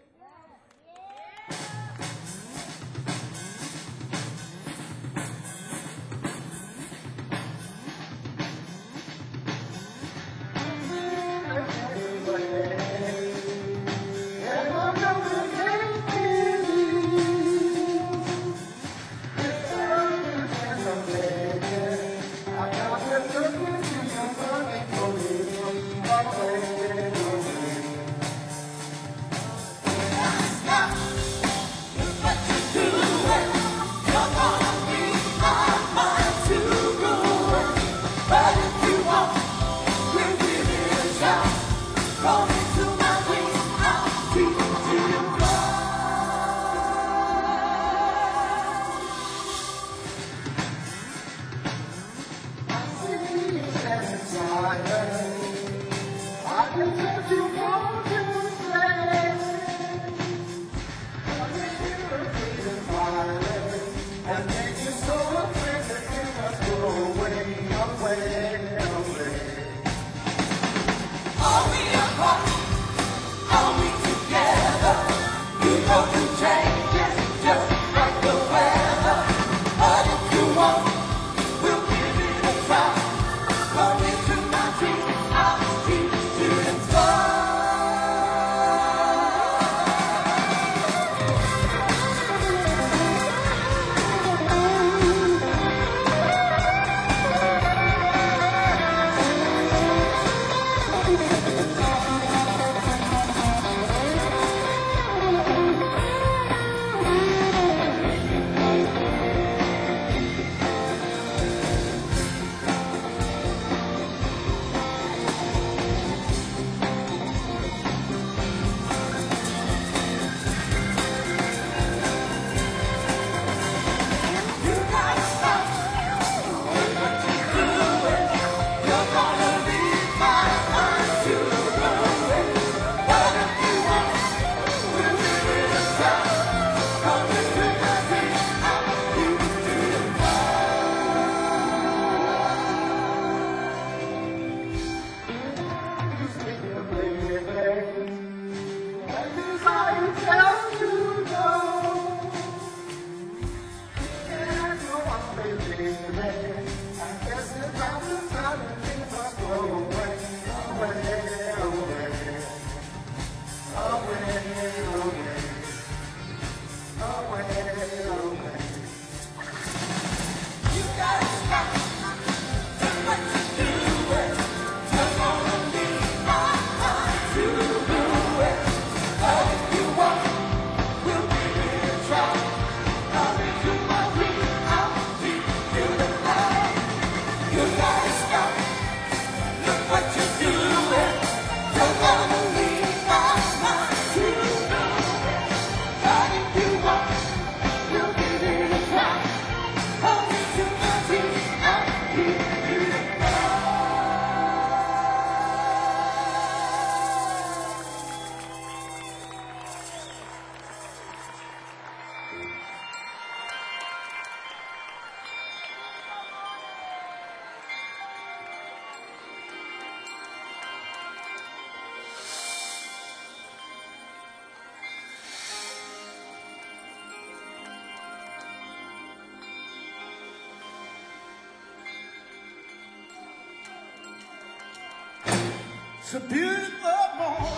It's a beautiful morning,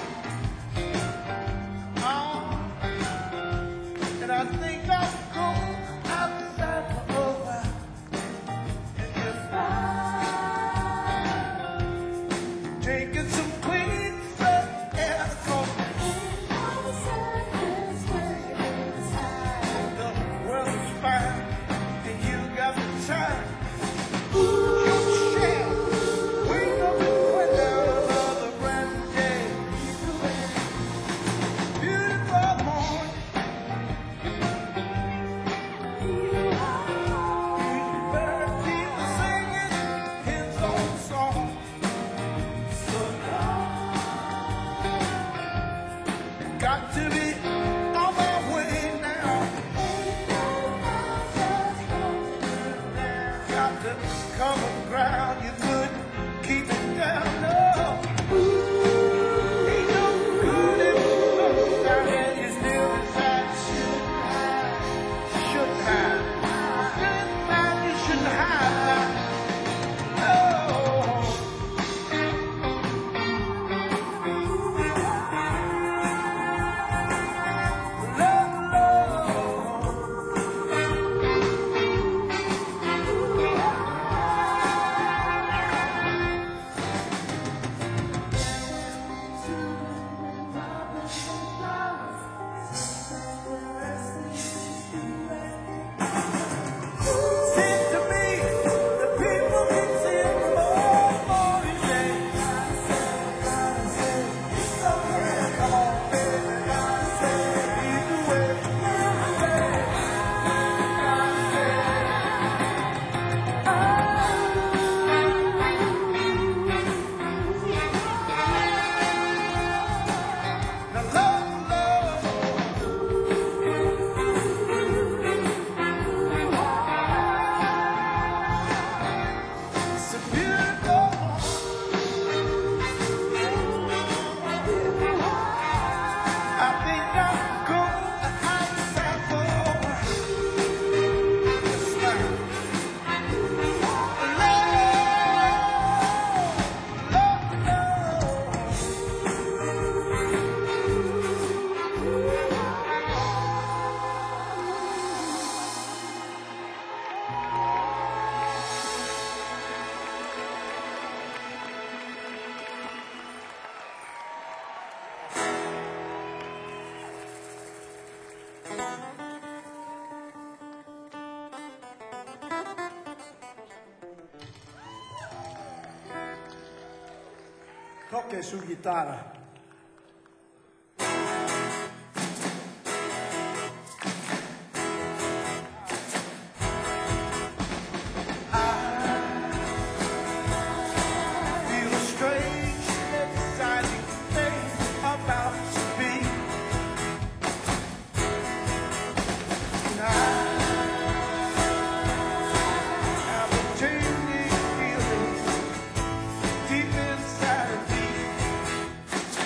and I think I'll go outside for a while and just taking some clean fresh air from the world is fine, and you got the time. Ooh, shit, wake up and find out another brand new day. to be on my way now. Got to cover ground you couldn't keep it down, no. Ain't no good if you still decide shouldn't have. You shouldn't have. Toque su chitarra. Feel a strange, exciting thing about to be. And I have a tingling feeling deep inside of me.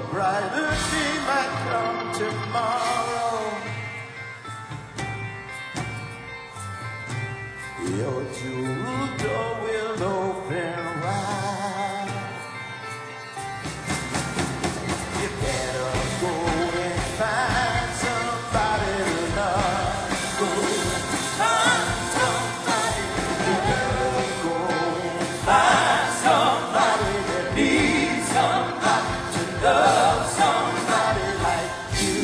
brighter day might come tomorrow. Your jewel door will open wide. You better go and find somebody to love. Go and find somebody. You better go and find somebody that needs somebody to love, somebody like you.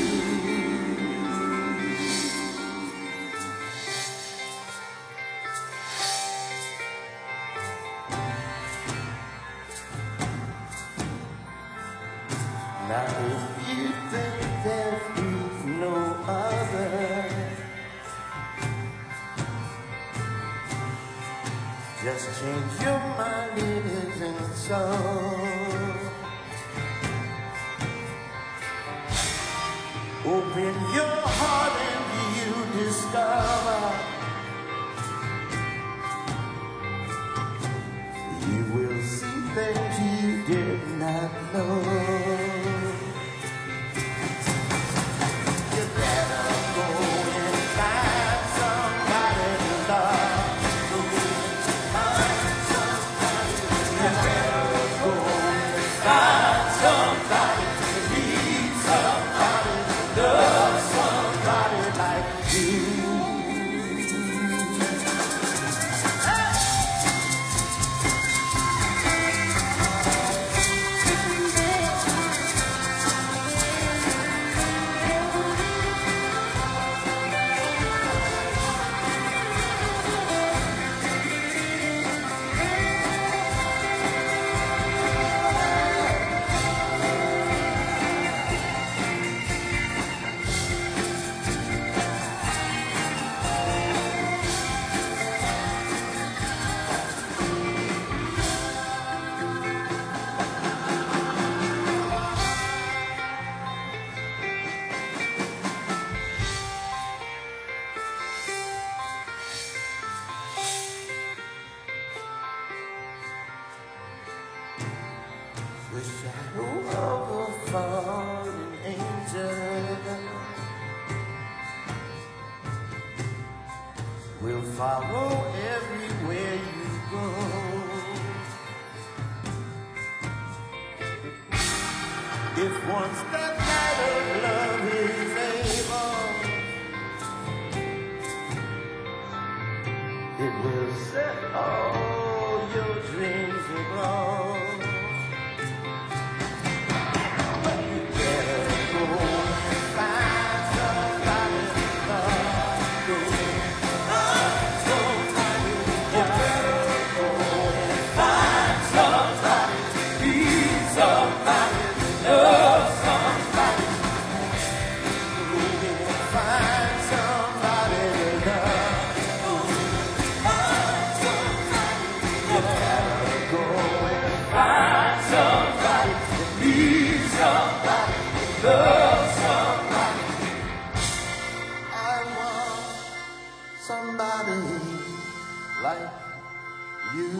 Now if you think there is no other, just change your mind, it isn't so. Open your heart and you discover you will see things you did not know. You better go and find somebody to love. Go and find somebody. You better go and find somebody to need somebody to love, somebody like you. The shadow of a fallen angel will follow everywhere you go. If once that night of love is able, it will set all your dreams aglow. Love somebody. I want somebody like you.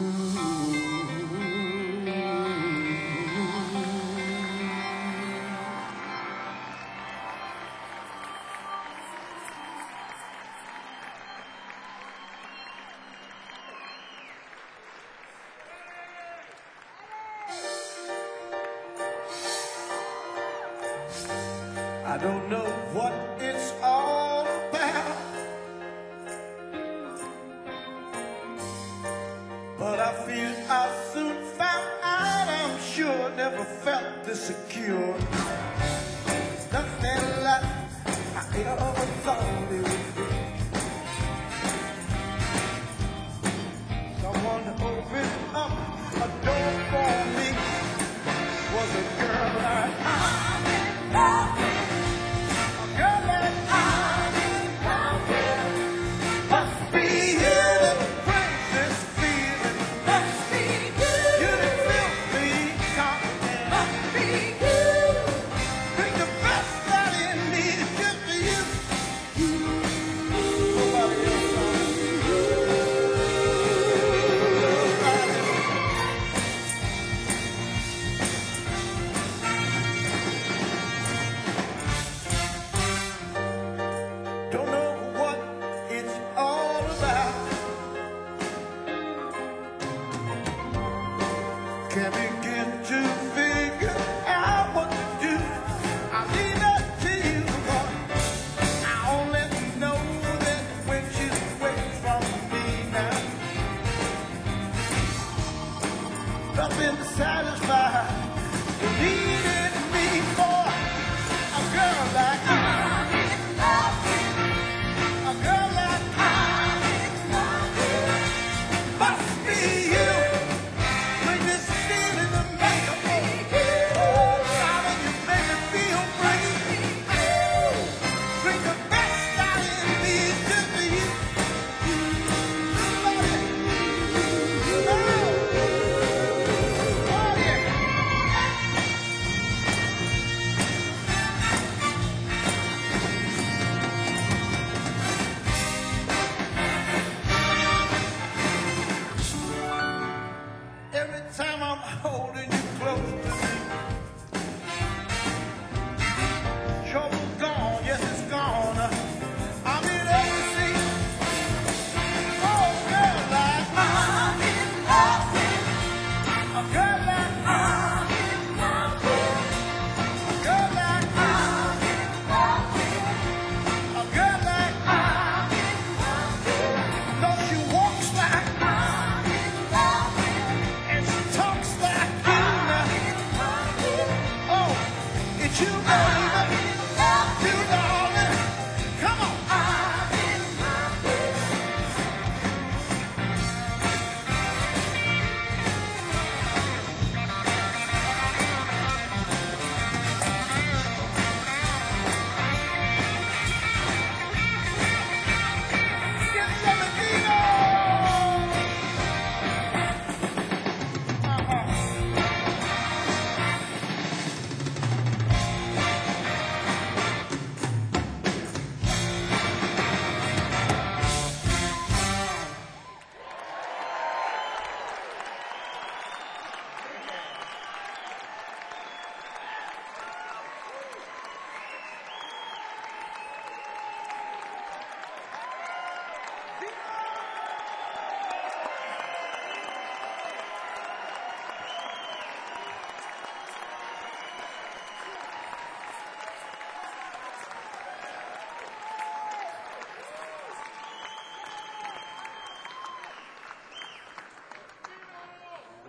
I don't know what it's all about, but I feel I'll soon find out. I'm sure never felt this secure. It's nothing like I ever thought it would be. Someone to open up a door for me was a girl I love. You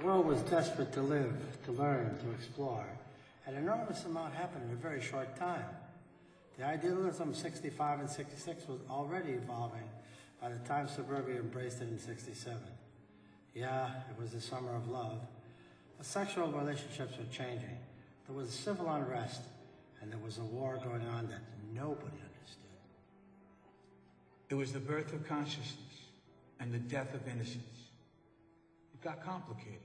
The world was desperate to live, to learn, to explore. An enormous amount happened in a very short time. The idealism of 65 and 66 was already evolving by the time suburbia embraced it in 67. Yeah, it was the summer of love. But sexual relationships were changing. There was civil unrest, and there was a war going on that nobody understood. It was the birth of consciousness and the death of innocence. It got complicated.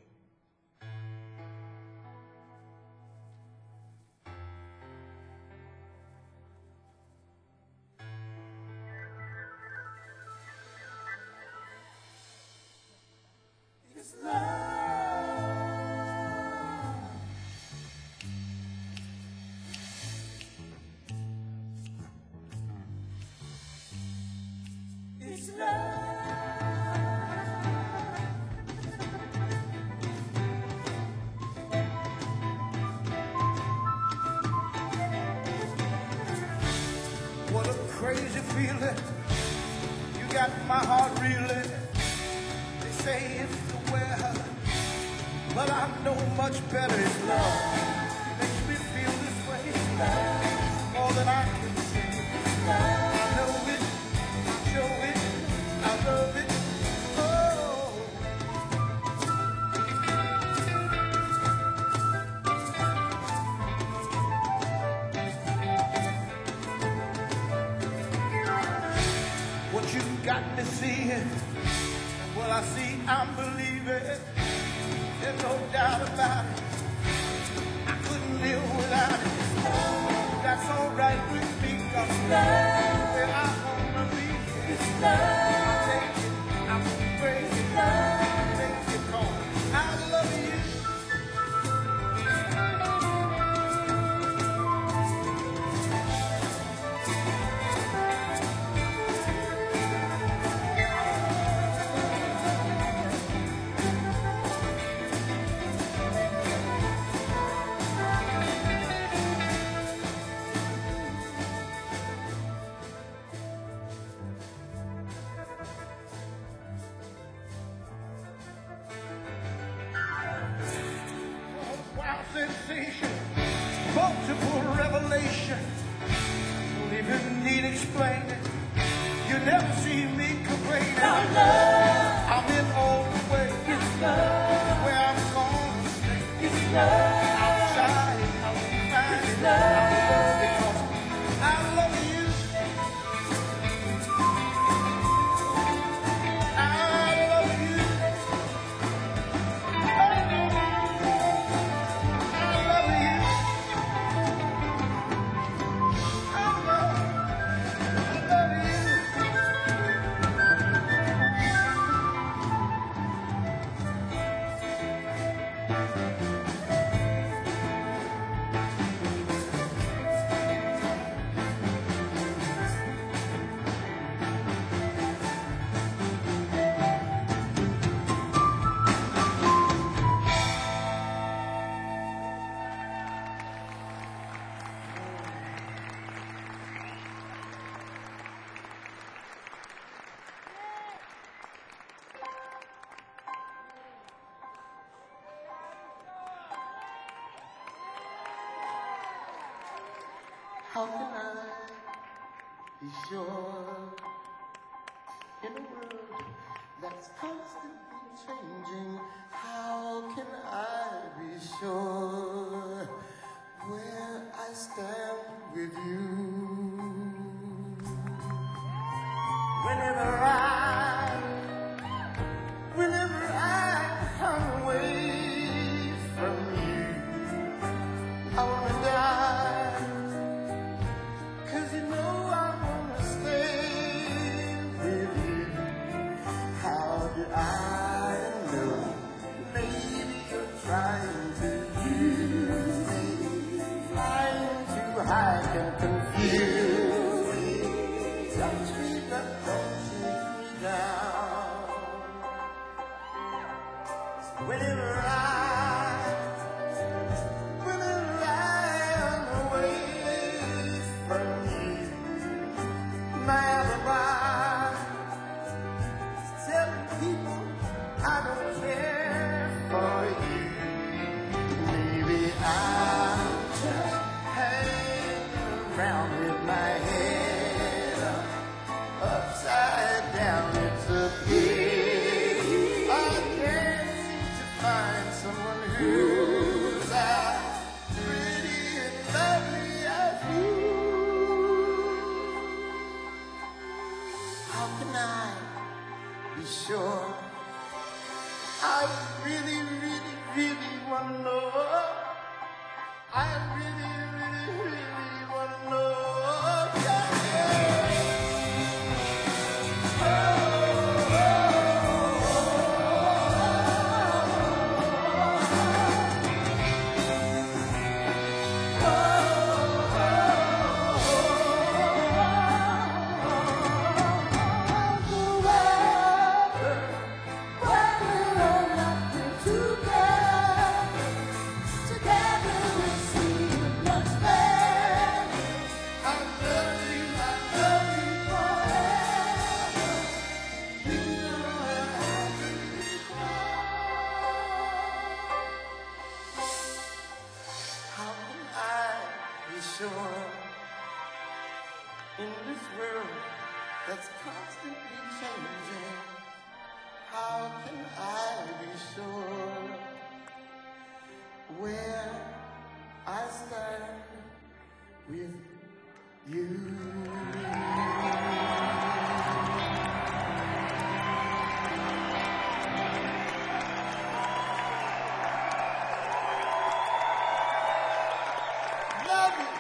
It's love. It's love. What a crazy feeling. You got my heart reeling. They say it's the weather, but I know much better. It's love. It makes me feel this way. It's love. More than I can say. It's love. I know it. I show it. I love it. Oh. What you got me seeing? Well, I see, I'm believing. There's no doubt about it. I couldn't live without it. That's all right with me, 'cause love where I wanna be. It's love. Take it, I'm crazy. Love makes it call. I love you. Wild sensation, multiple revelation. Don't even need explaining. You never see me complaining. I'm in all the way. It's love. Where I'm gonna stay. It's love. Outside, outside. It's love. Because I love you. I love you. How can I be sure in a world that's constantly changing? How can I be sure where I stand with you? Whenever I come away from you, I wanna die. I know maybe you're trying to use me, trying to hide and confuse me. Touch me, but don't shoot me down. Whenever I'm away from you, my alibi. Telling people I don't care for you. sure. I really, really, really want to know. I really, really, really want to know. In this world that's constantly changing, how can I be sure where I stand with you? Love you.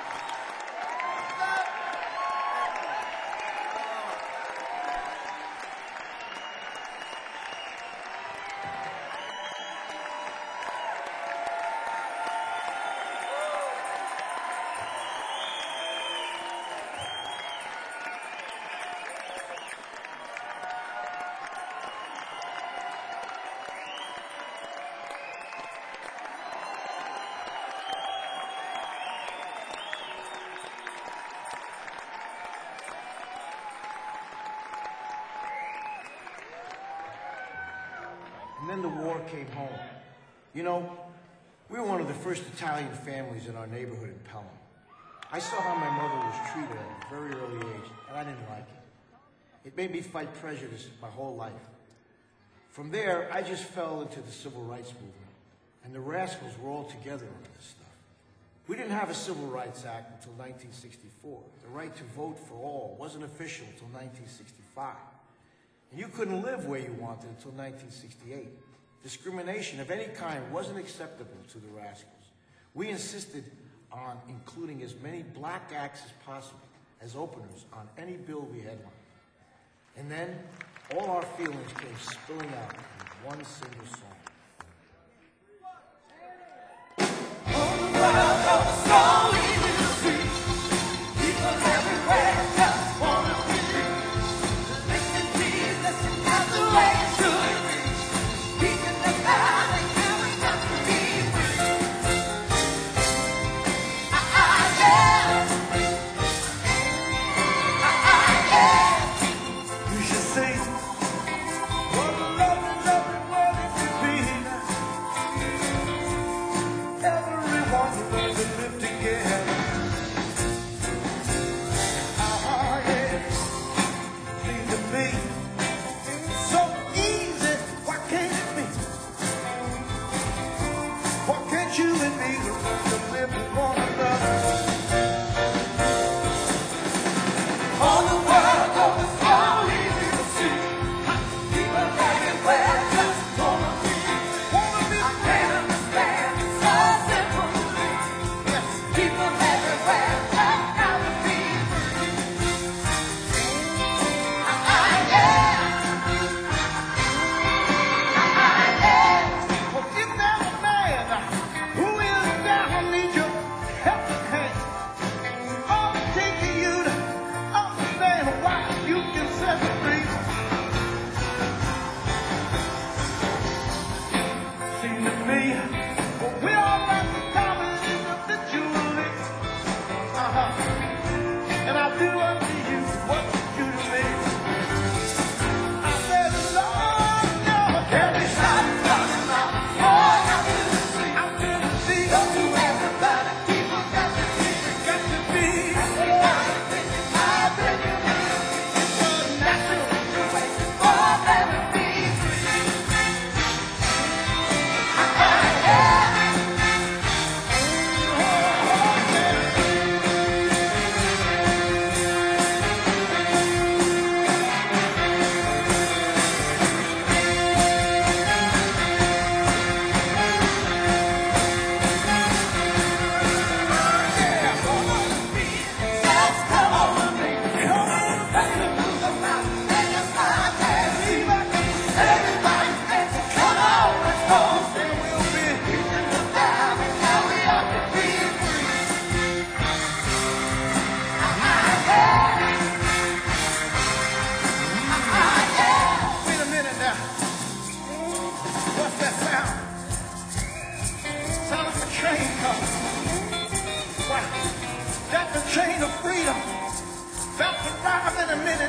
And then the war came home. You know, we were one of the first Italian families in our neighborhood in Pelham. I saw how my mother was treated at a very early age, and I didn't like it. It made me fight prejudice my whole life. From there, I just fell into the civil rights movement, and the Rascals were all together on this stuff. We didn't have a Civil Rights Act until 1964. The right to vote for all wasn't official until 1965. And you couldn't live where you wanted until 1968. Discrimination of any kind wasn't acceptable to the Rascals. We insisted on including as many black acts as possible as openers on any bill we headlined. And then all our feelings came spilling out in one single song. You should say, what a lovely, lovely world it could be.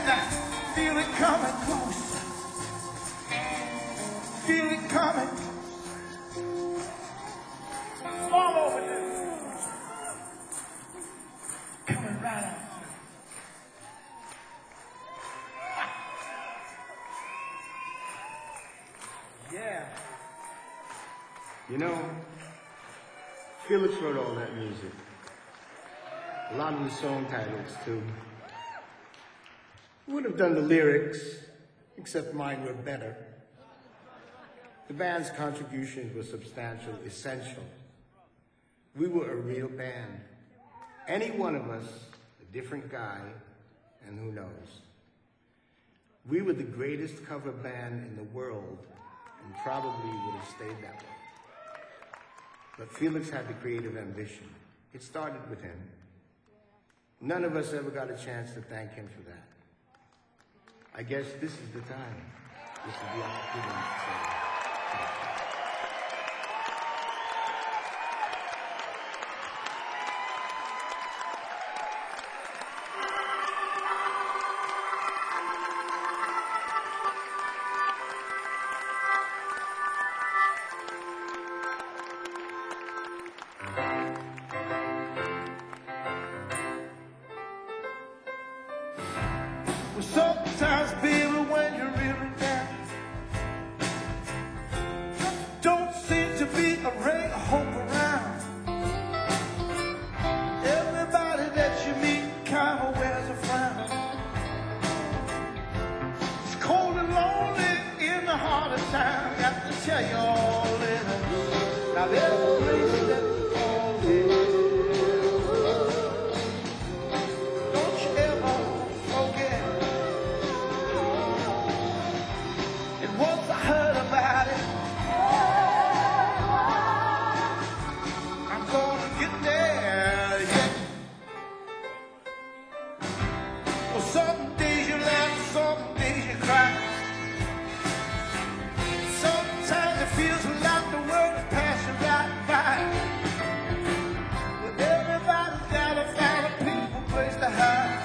I feel it coming close. Feel it coming all over there. Coming right out. Yeah. You know, Felix wrote all that music. A lot of the song titles, too. He would have done the lyrics, except mine were better. The band's contributions were substantial, essential. We were a real band. Any one of us, a different guy, and who knows. We were the greatest cover band in the world, and probably would have stayed that way. But Felix had the creative ambition. It started with him. None of us ever got a chance to thank him for that. I guess this is the time. This is the opportunity to say thank you. Well, sometimes, baby, when you're really down, don't seem to be a ray of hope around. Everybody that you meet kind of wears a frown. It's cold and lonely in the heart of town. Got to tell you all this. Now there's a place that's called here. Don't you ever forget. And once I heard about it, I'm gonna get there, yeah. Well, some days you laugh, some days you cry. Sometimes it feels like the world is passing right by. But everybody's gotta find a peaceful place to hide.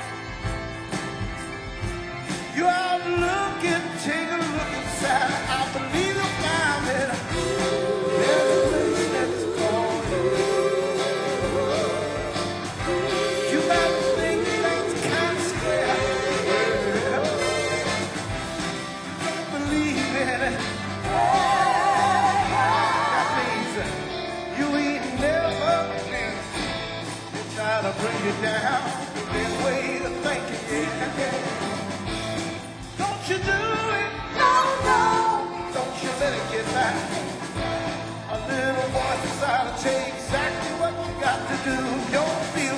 You out looking, take a look inside. I believe you'll find it. There's a place that's called here. You might think that's kind of square. Don't believe in it. That means you ain't never been. They try to bring you down with their way of thinking. Yeah. Don't you do it? No, no. Don't you let it get back. A little voice inside will tell you exactly what you got to do. Don't feel.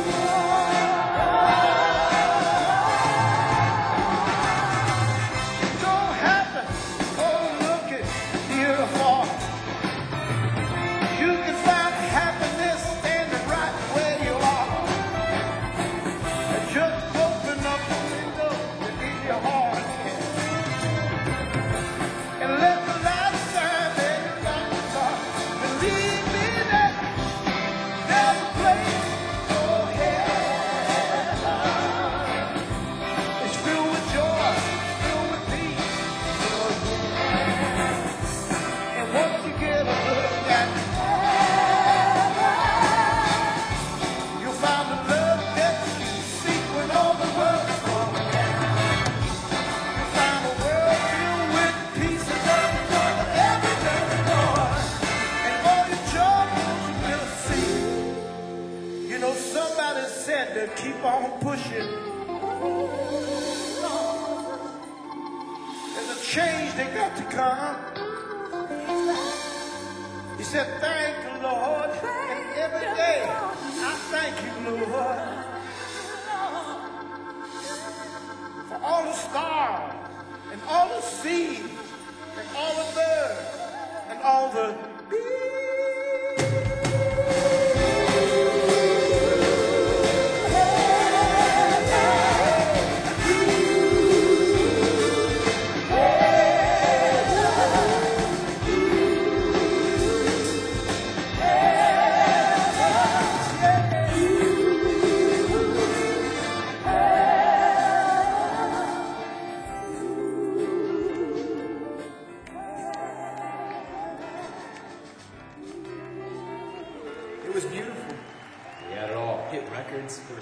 Don't have to go looking near or far. You can find happiness standing right where you are. And just open up the window in your heart. And let the light shine where your lights are. Believe me that there's a place for heaven. It's filled with joy, filled with peace. And once you get a look at heaven, you'll find the love that you seek when all the world is falling down. You'll find a world filled with peace and love and joy that every day is born. And all your troubles you will see. You know, somebody said to keep on pushing. There's a change that got to come. He said, thank you, Lord. And every day I thank you, Lord, for all the stars and all the seas and all the birds and all the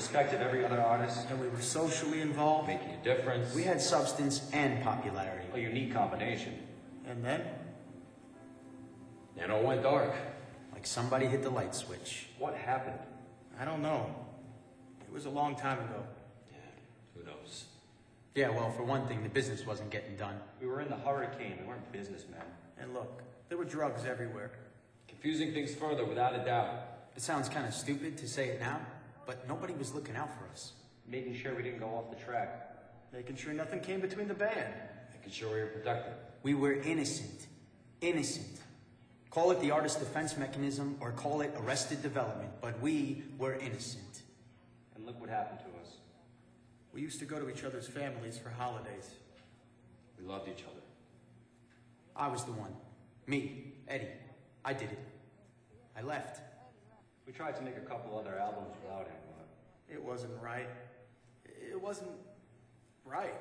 respected every other artist. And we were socially involved. Making a difference. We had substance and popularity. A unique combination. And then? Then it went dark. Like somebody hit the light switch. What happened? I don't know. It was a long time ago. Who knows? Yeah, well, for one thing, the business wasn't getting done. We were in the hurricane. We weren't businessmen. And look, there were drugs everywhere. Confusing things further, without a doubt. It sounds kind of stupid to say it now, but nobody was looking out for us. Making sure we didn't go off the track. Making sure nothing came between the band. Making sure we were protected. We were innocent. Innocent. Call it the artist defense mechanism or call it arrested development, but we were innocent. And look what happened to us. We used to go to each other's families for holidays. We loved each other. I was the one. Me, Eddie. I did it. I left. We tried to make a couple other albums without him, but it wasn't right. It wasn't right.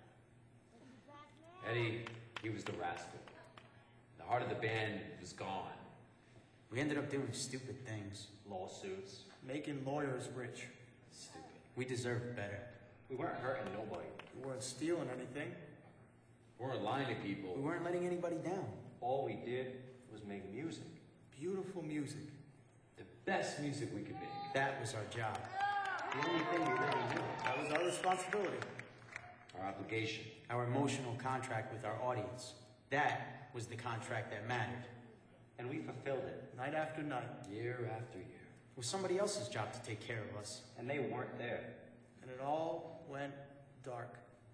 Eddie, he was the rascal. The heart of the band was gone. We ended up doing stupid things. Lawsuits. Making lawyers rich. Stupid. We deserved better. We weren't hurting nobody. We weren't stealing anything. We weren't lying to people. We weren't letting anybody down. All we did was make music. Beautiful music. The best music we could make. That was our job. The only thing we really knew. That was our responsibility. Our obligation. Our emotional contract with our audience. That was the contract that mattered. And we fulfilled it. Night after night. Year after year. It was somebody else's job to take care of us. And they weren't there. And it all went dark.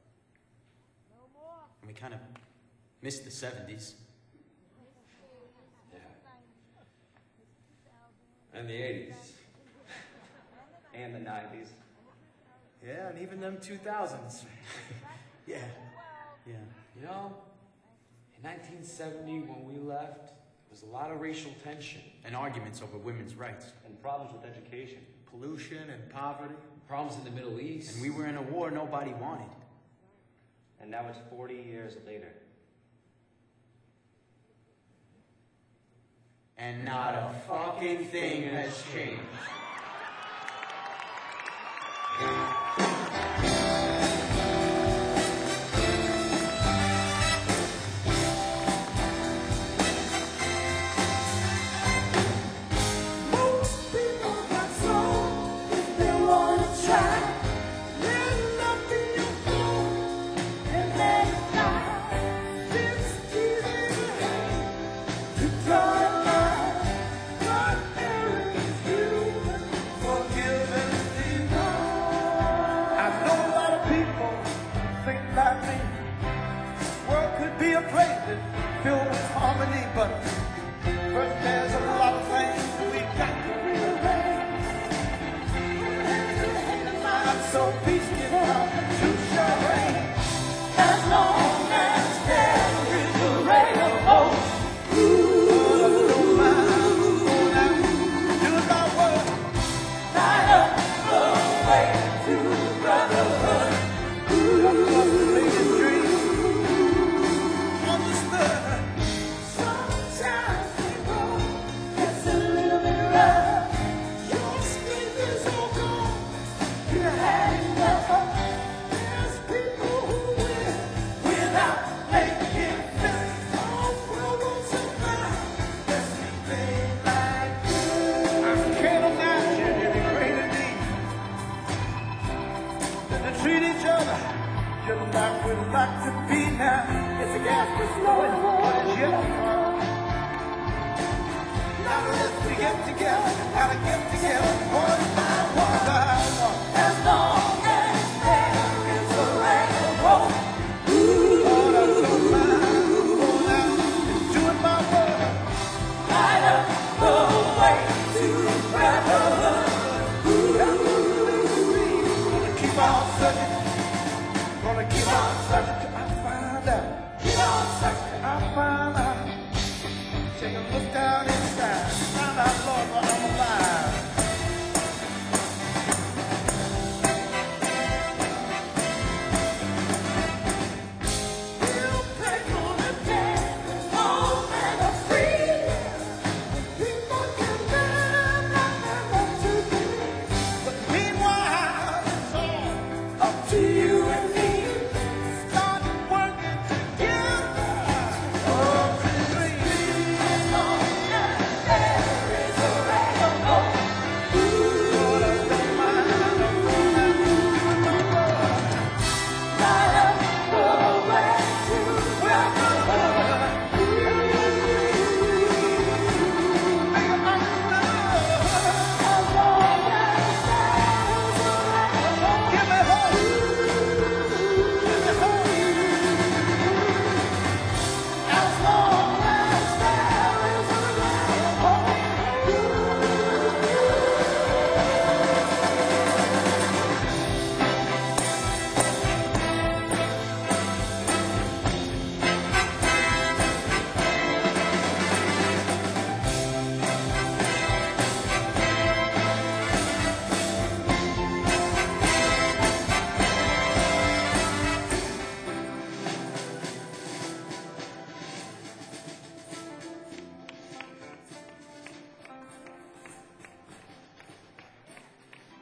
And we kind of missed the 70s. Yeah. And the 80s. And the 90s. Yeah, and even them 2000s. Yeah. Yeah. You know, in 1970 when we left, there was a lot of racial tension. And arguments over women's rights. And problems with education. Pollution and poverty. Problems in the Middle East. And we were in a war nobody wanted. And now it's 40 years later. And not a fucking thing has changed. Meanwhile,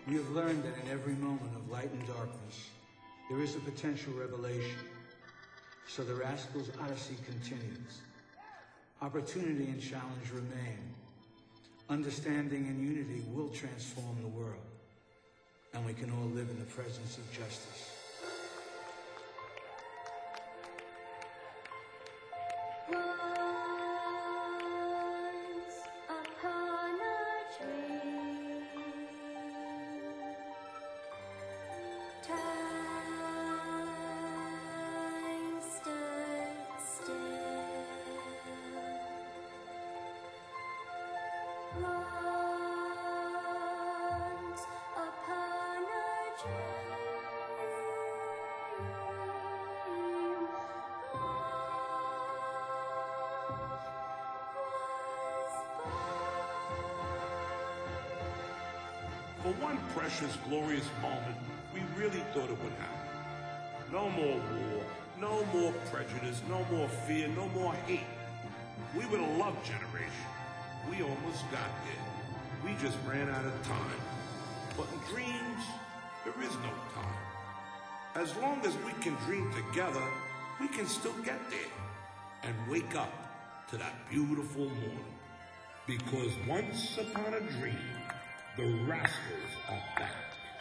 We have learned that in every moment of light and darkness, there is a potential revelation. So the Rascals' Odyssey continues. Opportunity and challenge remain. Understanding and unity will transform the world, and we can all live in the presence of justice. Once upon a dream, time stood still. Once upon a dream, For one precious, glorious moment, we really thought it would happen. No more war, no more prejudice, no more fear, no more hate. We were the love generation. We almost got there. We just ran out of time. But in dreams, there is no time. As long as we can dream together, we can still get there and wake up to that beautiful morning. Because once upon a dream, the Rascals are back.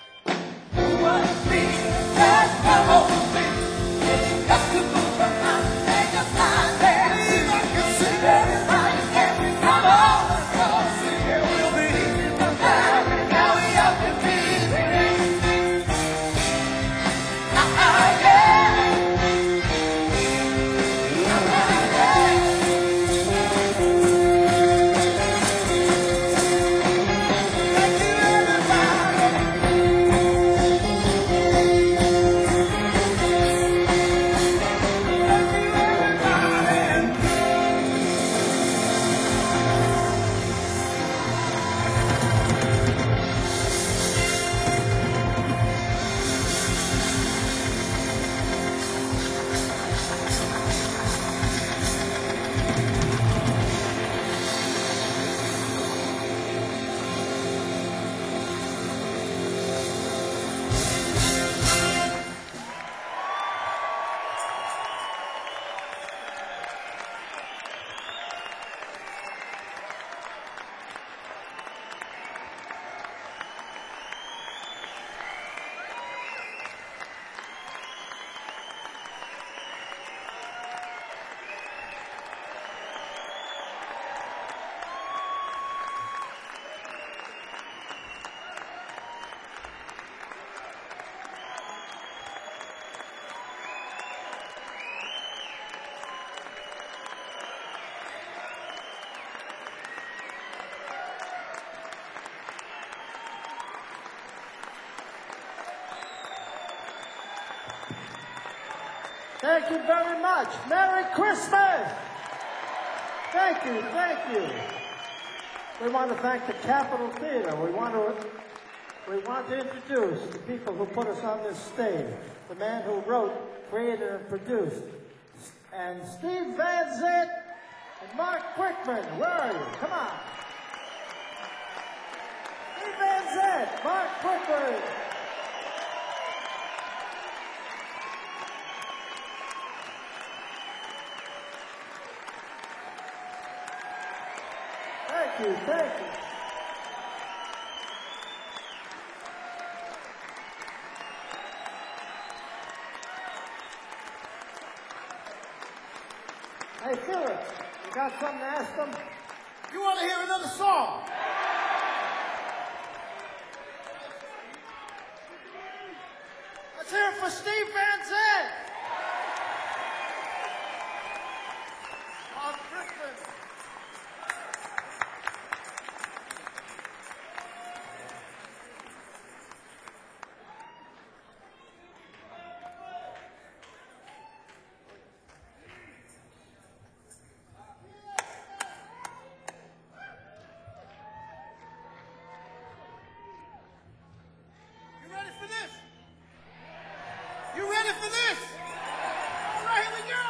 Thank you very much. Merry Christmas! Thank you, thank you. We want to thank the Capitol Theater. We want to introduce the people who put us on this stage. The man who wrote, created, and produced. And Steve Van Zandt and Mark Quickman. Where are you? Come on. Steve Van Zandt, Mark Quickman. Thank you, thank you. Hey, Felix, you got something to ask them? You want to hear another song? Let's hear it for Steve Van Zandt. Mark Quickman. You ready for this? All right, here we go.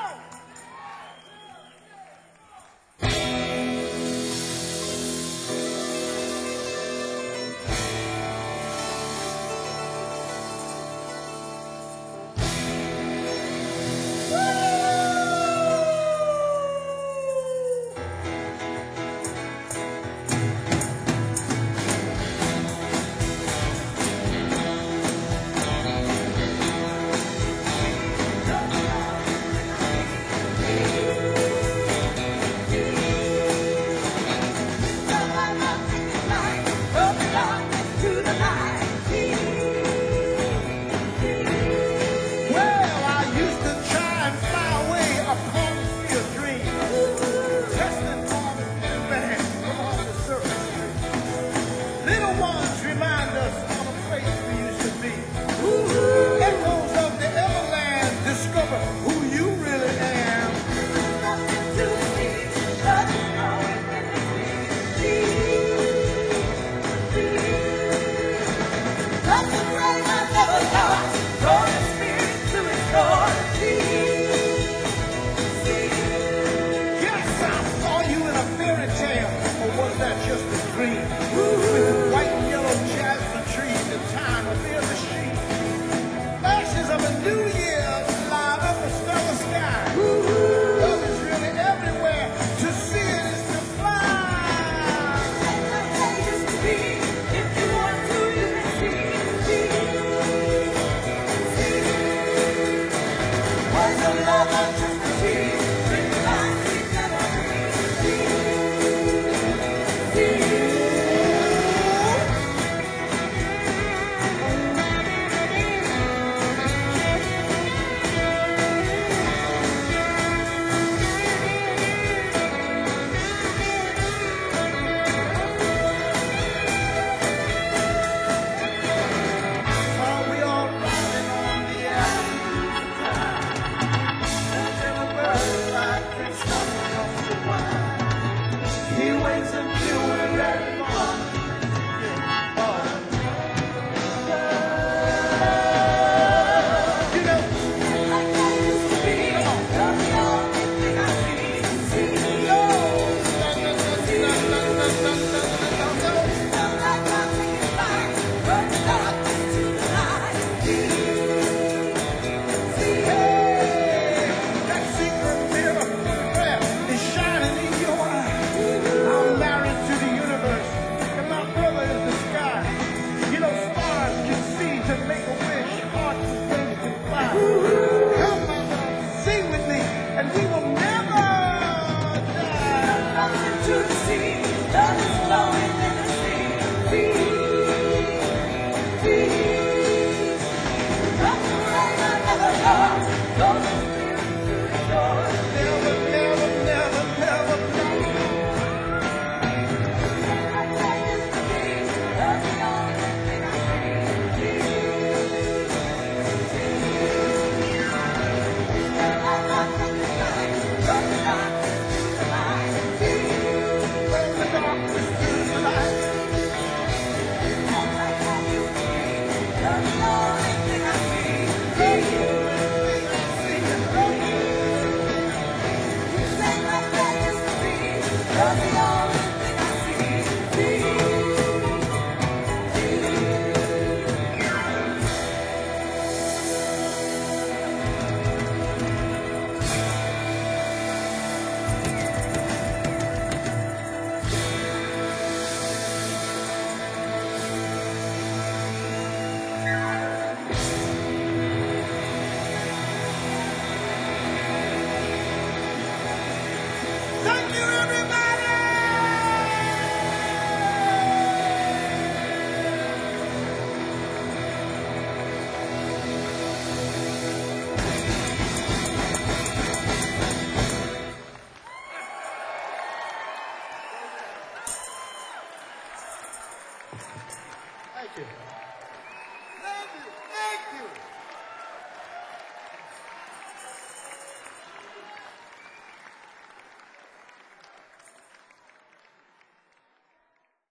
Thank you. Thank you. Thank you.